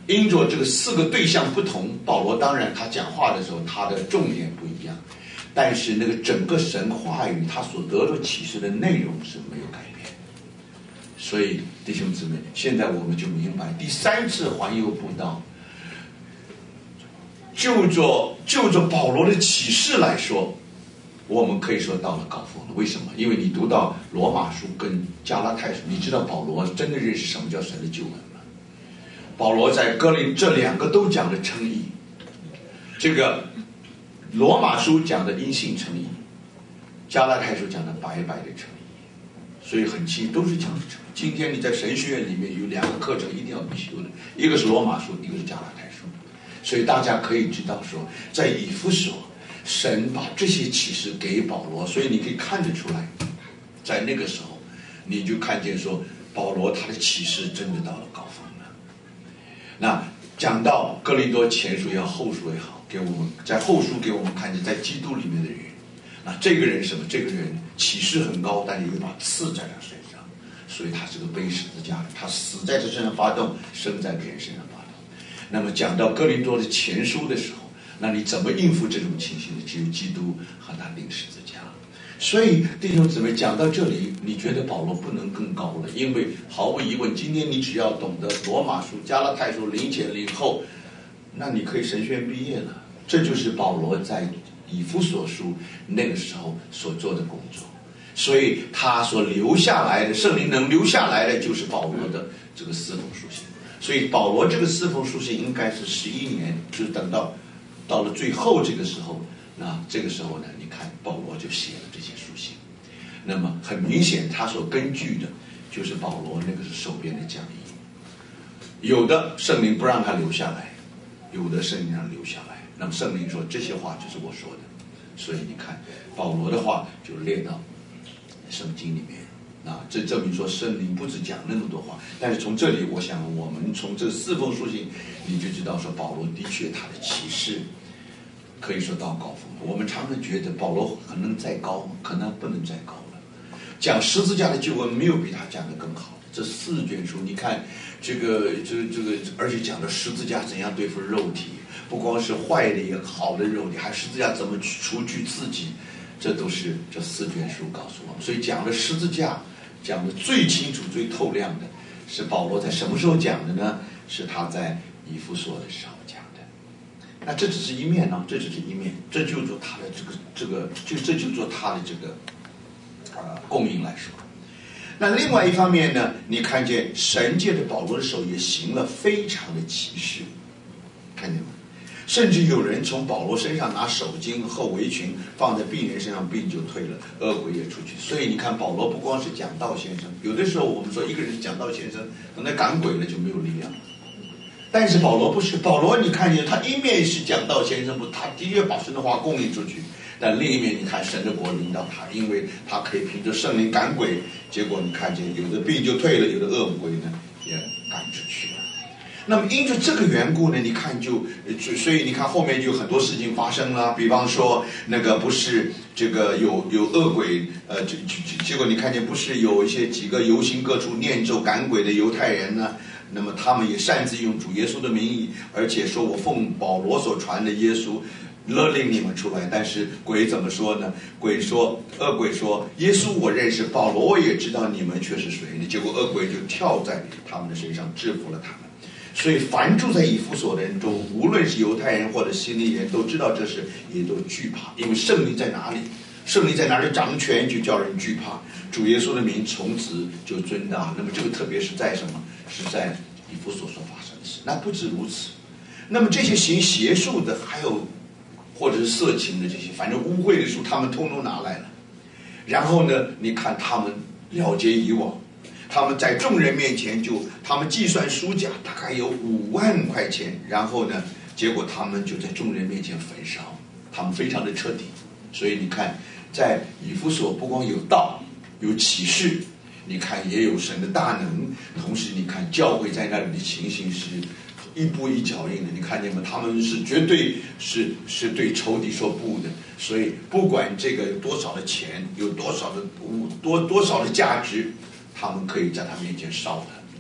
因着这个4个对象不同，保罗当然他讲话的时候他的重点不一样，但是那个整个神话语他所得的启示的内容是没有改变。所以弟兄姊妹，现在我们就明白第3次环游布道，就着保罗的启示来说，我们可以说到了高峰了。为什么？因为你读到罗马书跟加拉太书，你知道保罗真的认识什么叫神的救恩吗？保罗在哥林这2个都讲的称义，这个罗马书讲的因信称义，加拉太书讲的白白的称义，所以很清都是讲的称义。今天你在神学院里面有2个课程一定要必修的，一个是罗马书，一个是加拉太书。所以大家可以知道说，在以弗所，神把这些启示给保罗，所以你可以看得出来，在那个时候，你就看见说，保罗他的启示真的到了高峰了。那讲到哥林多前书也好，后书也好，给我们在后书给我们看见，在基督里面的人，那这个人什么？这个人启示很高，但是有一把刺在他身上，所以他是个背十字架的，他死在这身上发动，生在别人身上发动。那么讲到哥林多的前书的时候，那你怎么应付这种情形呢？只有基督和他钉十字架。所以弟兄姊妹，讲到这里，你觉得保罗不能更高了？因为毫无疑问，今天你只要懂得罗马书、加拉太书0前0后，那你可以神学院毕业了。这就是保罗在以弗所书那个时候所做的工作。所以他所留下来的圣灵能留下来的，就是保罗的这个4封书信。所以保罗这个4封书信应该是11年，就是等到了最后这个时候，那这个时候呢，你看保罗就写了这些书信。那么很明显，他所根据的就是保罗那个是手边的讲义，有的圣灵不让他留下来，有的圣灵让他留下来。那么圣灵说这些话就是我说的，所以你看保罗的话就列到圣经里面。啊，这证明说圣灵不止讲那么多话，但是从这里，我想我们从这4封书信，你就知道说保罗的确他的启示可以说到高峰。我们常常觉得保罗可能再高吗？可能不能再高了。讲十字架的救恩没有比他讲的更好的。这4卷书，你看这个，而且讲的十字架怎样对付肉体，不光是坏的也好的肉体，还十字架怎么除去自己，这都是这4卷书告诉我们。所以讲的十字架。讲的最清楚、最透亮的是保罗在什么时候讲的呢？是他在以弗所的时候讲的。那这只是一面呢，这只是一面，这就做他的这就做他的这个供应来说。那另外一方面呢，你看见神借着保罗的手也行了非常的奇事，看见吗？甚至有人从保罗身上拿手巾和围裙放在病人身上，病就退了，恶鬼也出去。所以你看保罗不光是讲道先生，有的时候我们说一个人讲道先生，等他赶鬼了就没有力量了。但是保罗不是，保罗你看见他一面是讲道先生，他的确把神的话供应出去，但另一面你看神的国领导他，因为他可以凭着圣灵赶鬼，结果你看见有的病就退了，有的恶鬼呢也赶出去了。那么因着这个缘故呢，你看所以你看后面就有很多事情发生了，比方说那个不是这个有恶鬼，结果你看见不是有几个游行各处念咒赶鬼的犹太人呢？那么他们也擅自用主耶稣的名义，而且说我奉保罗所传的耶稣勒令你们出来。但是鬼怎么说呢？恶鬼说耶稣我认识，保罗我也知道，你们却是谁呢？结果恶鬼就跳在他们的身上制服了他们。所以凡住在以弗所的人中，无论是犹太人或者希利人，都知道这事，也都惧怕，因为圣灵在哪里，圣灵在哪里掌权，就叫人惧怕。主耶稣的名从此就尊大。那么这个特别是在什么？是在以弗所发生的事。那不止如此，那么这些行邪术的，还有或者是色情的这些，反正污秽的书，他们通通拿来了。然后呢，你看他们了结以往。他们在众人面前他们计算书价大概有5万块钱，然后呢，结果他们就在众人面前焚烧，他们非常的彻底。所以你看，在以弗所不光有道有启示，你看也有神的大能，同时你看教会在那里的情形是一步一脚印的，你看见吗？他们是绝对是对仇敌说不的。所以不管这个有多少的钱，有多少的价值，他们可以在他面前烧他。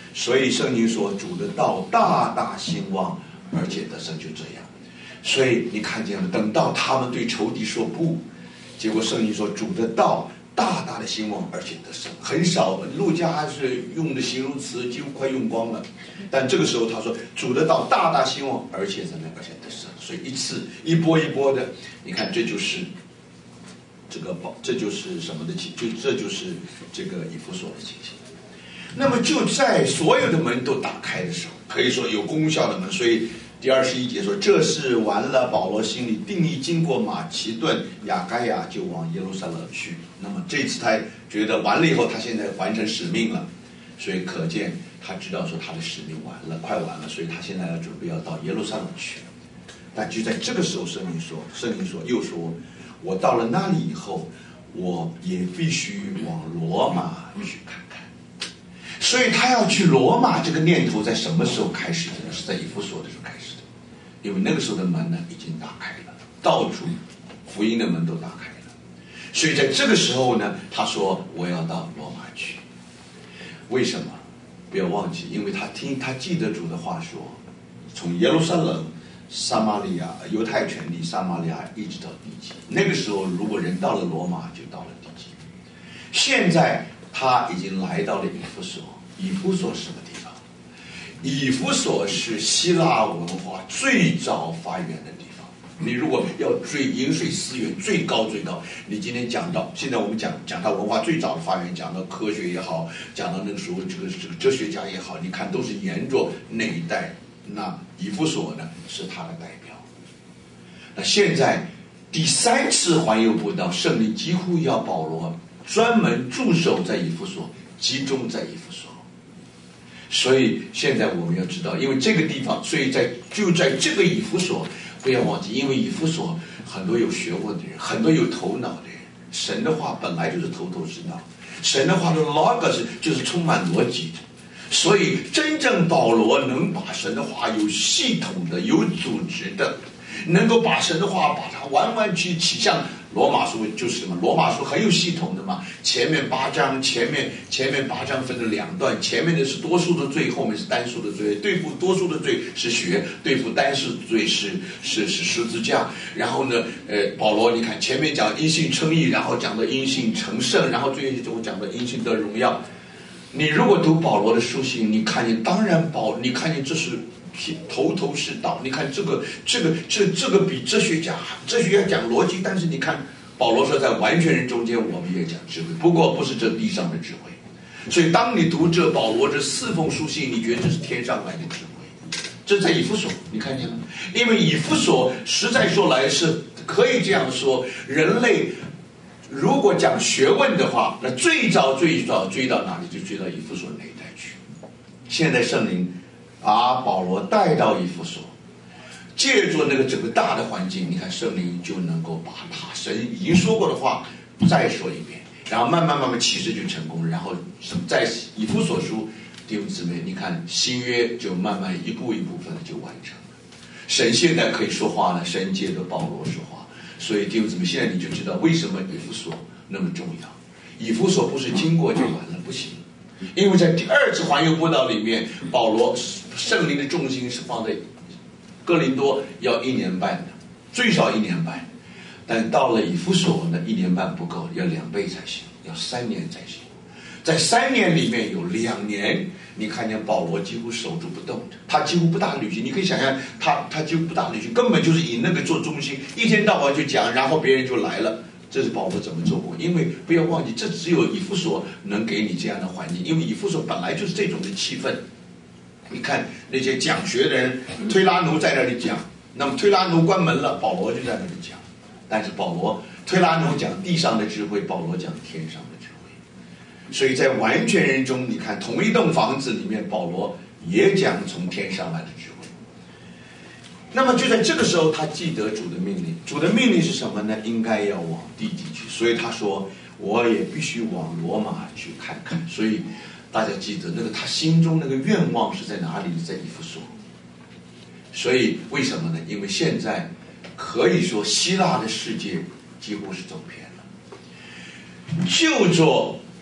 所以圣经说主的道大大兴旺，而且得胜，就这样。所以你看见了，等到他们对仇敌说不，结果圣经说主的道大大的兴旺，而且得胜。很少，路加还是用的形容词几乎快用光了，但这个时候他说主的道大大兴旺，而且怎么样，而且得胜。所以一波一波的，你看这就是这就是什么的情，这就是这个以弗所的情形。那么就在所有的门都打开的时候，可以说有功效的门，所以第21节说，这是完了，保罗心里定义，经过马其顿、亚该亚就往耶路撒冷去。那么这次他觉得完了以后，他现在完成使命了，所以可见他知道说他的使命完了，快完了，所以他现在要准备要到耶路撒冷去。但就在这个时候，圣灵说又说，我到了那里以后，我也必须往罗马去看看。所以他要去罗马这个念头在什么时候开始的呢？是在以弗所的时候开始的，因为那个时候的门呢已经打开了，到处福音的门都打开了。所以在这个时候呢，他说我要到罗马去。为什么？不要忘记，因为他记得主的话说，从耶路撒冷、撒玛利亚、犹太全地、撒玛利亚一直到地极。那个时候如果人到了罗马，就到了地极。现在他已经来到了以弗所。以弗所是什么地方？以弗所是希腊文化最早发源的地方。你如果要追饮水思源，最高，你今天讲到现在我们讲到文化最早的发源，讲到科学也好，讲到那个时候这个哲学家也好，你看都是沿着那一代。那以弗所呢是他的代表。那现在第3次环游布道，圣灵几乎要保罗专门驻守在以弗所，集中在以弗所。所以现在我们要知道，因为这个地方，所以就在这个以弗所，不要忘记，因为以弗所很多有学问的人，很多有头脑的人，神的话本来就是头头是道，神的话的 logos 就是充满逻辑的。所以真正保罗能把神的话有系统的、有组织的，能够把神的话把它完完全全像罗马书就是什么？罗马书很有系统的嘛，前面8章，前面8章分成2段，前面的是多数的罪，后面是单数的罪。对付多数的罪是血，对付单数的罪是十字架。然后呢，保罗你看前面讲因信称义，然后讲到因信成圣，然后最后讲到因信得荣耀。你如果读保罗的书信，你看见当然你看见这是头头是道。你看这个比哲学家讲逻辑，但是你看保罗说在完全人中间我们也讲智慧，不过不是这地上的智慧。所以当你读这保罗这4封书信，你觉得这是天上来的智慧。这在以弗所，你看见了？因为以弗所实在说来是可以这样说，人类如果讲学问的话，那最早追到哪里？就追到以弗所那一带去。现在圣灵把保罗带到以弗所，借助那个整个大的环境，你看圣灵就能够把他神已经说过的话再说一遍，然后慢慢启示就成功，然后在以弗所书弟兄姊妹，你看新约就慢慢一步一步分就完成了。神现在可以说话了，神借着保罗说话。所以弟兄姊妹，现在你就知道为什么以弗所那么重要。以弗所不是经过就完了，不行。因为在第2次环游布道里面，保罗圣灵的重心是放在哥林多，要1年半的，最少1年半。但到了以弗所呢，1年半不够，要2倍才行，要3年才行。在3年里面有2年，你看见保罗几乎守住不动的，他几乎不大旅行。你可以想象他几乎不大旅行，根本就是以那个做中心，一天到晚就讲，然后别人就来了。这是保罗怎么做过？因为不要忘记，这只有以弗所能给你这样的环境，因为以弗所本来就是这种的气氛。你看那些讲学的人，推拉奴在那里讲，那么推拉奴关门了，保罗就在那里讲。但是推拉奴讲地上的智慧，保罗讲天上的智慧。所以在完全人中，你看同一栋房子里面，保罗也讲从天上来的智慧。那么就在这个时候，他记得主的命令。主的命令是什么呢？应该要往地极去。所以他说，我也必须往罗马去看看。所以大家记得那个他心中那个愿望是在哪里？在以弗所。所以为什么呢？因为现在可以说希腊的世界几乎是走偏了。就做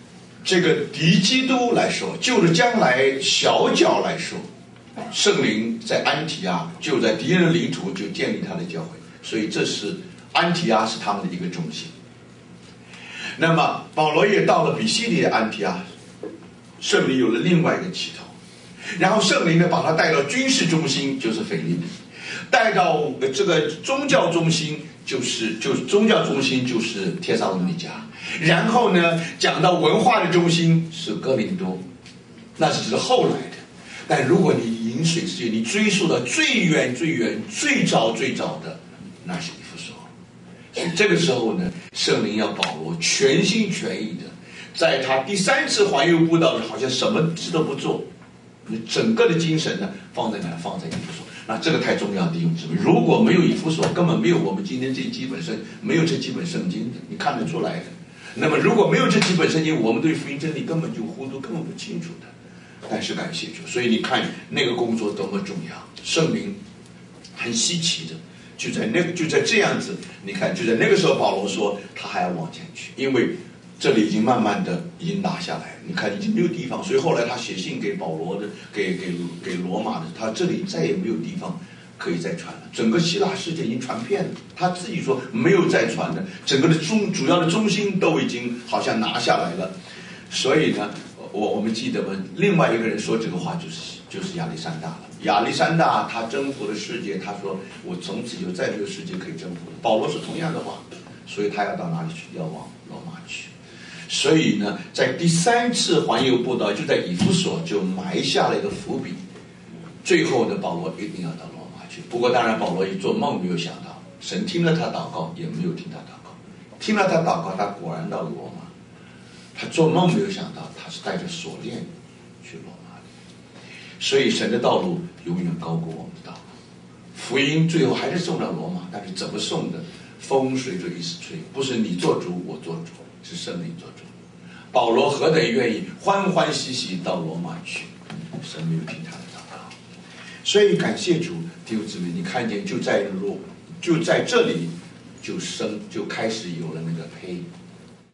这个敌基督来说，就着将来小角来说，圣灵在安提阿就在敌人的领土就建立他的教会，所以这是安提阿是他们的一个中心。那么保罗也到了比西里的安提阿，圣灵有了另外一个起头，然后圣灵呢把他带到军事中心，就是腓立比，带到这个宗教中心，就是宗教中心就是帖撒罗尼迦，然后呢讲到文化的中心是哥林多，那是后来的。但如果你饮水思源，你追溯到最远最远最早的，那是以弗所。所以这个时候呢，圣灵要保罗全心全意的，在他第3次环游布道，好像什么事都不做，整个的精神呢放在哪？放在以弗所。那这个太重要，弟兄姊妹，如果没有以弗所，根本没有我们今天这几本没有这几本圣经的，你看得出来的。那么如果没有这几本圣经，我们对福音真理根本就糊涂，根本不清楚的。但是感谢主，所以你看那个工作多么重要，圣灵很稀奇的，就在这样子，你看就在那个时候，保罗说他还要往前去，因为这里已经慢慢的已经拿下来了，你看已经没有地方，所以后来他写信给保罗的，给罗马的，他这里再也没有地方可以再传了，整个希腊世界已经传遍了，他自己说没有再传的，整个的主要的中心都已经好像拿下来了，所以呢。我们记得吗？另外一个人说这个话就是亚历山大了。亚历山大他征服了世界，他说我从此就再没有世界可以征服了。保罗是同样的话，所以他要到哪里去？要往罗马去。所以呢，在第3次环游布道，就在以弗所就埋下了一个伏笔。最后呢，保罗一定要到罗马去。不过当然，保罗一做梦没有想到，神听了他祷告，也没有听他祷告。听了他祷告，他果然到了罗马。他做梦没有想到，他是带着锁链去罗马的，所以神的道路永远高过我们的道路。福音最后还是送到罗马，但是怎么送的？风随着意思吹，不是你做主我做主，是圣灵做主。保罗何等愿意欢欢喜喜到罗马去，神没有听他的祷告。所以感谢主，弟兄姊妹，你看见就在这里就开始有了那个胚。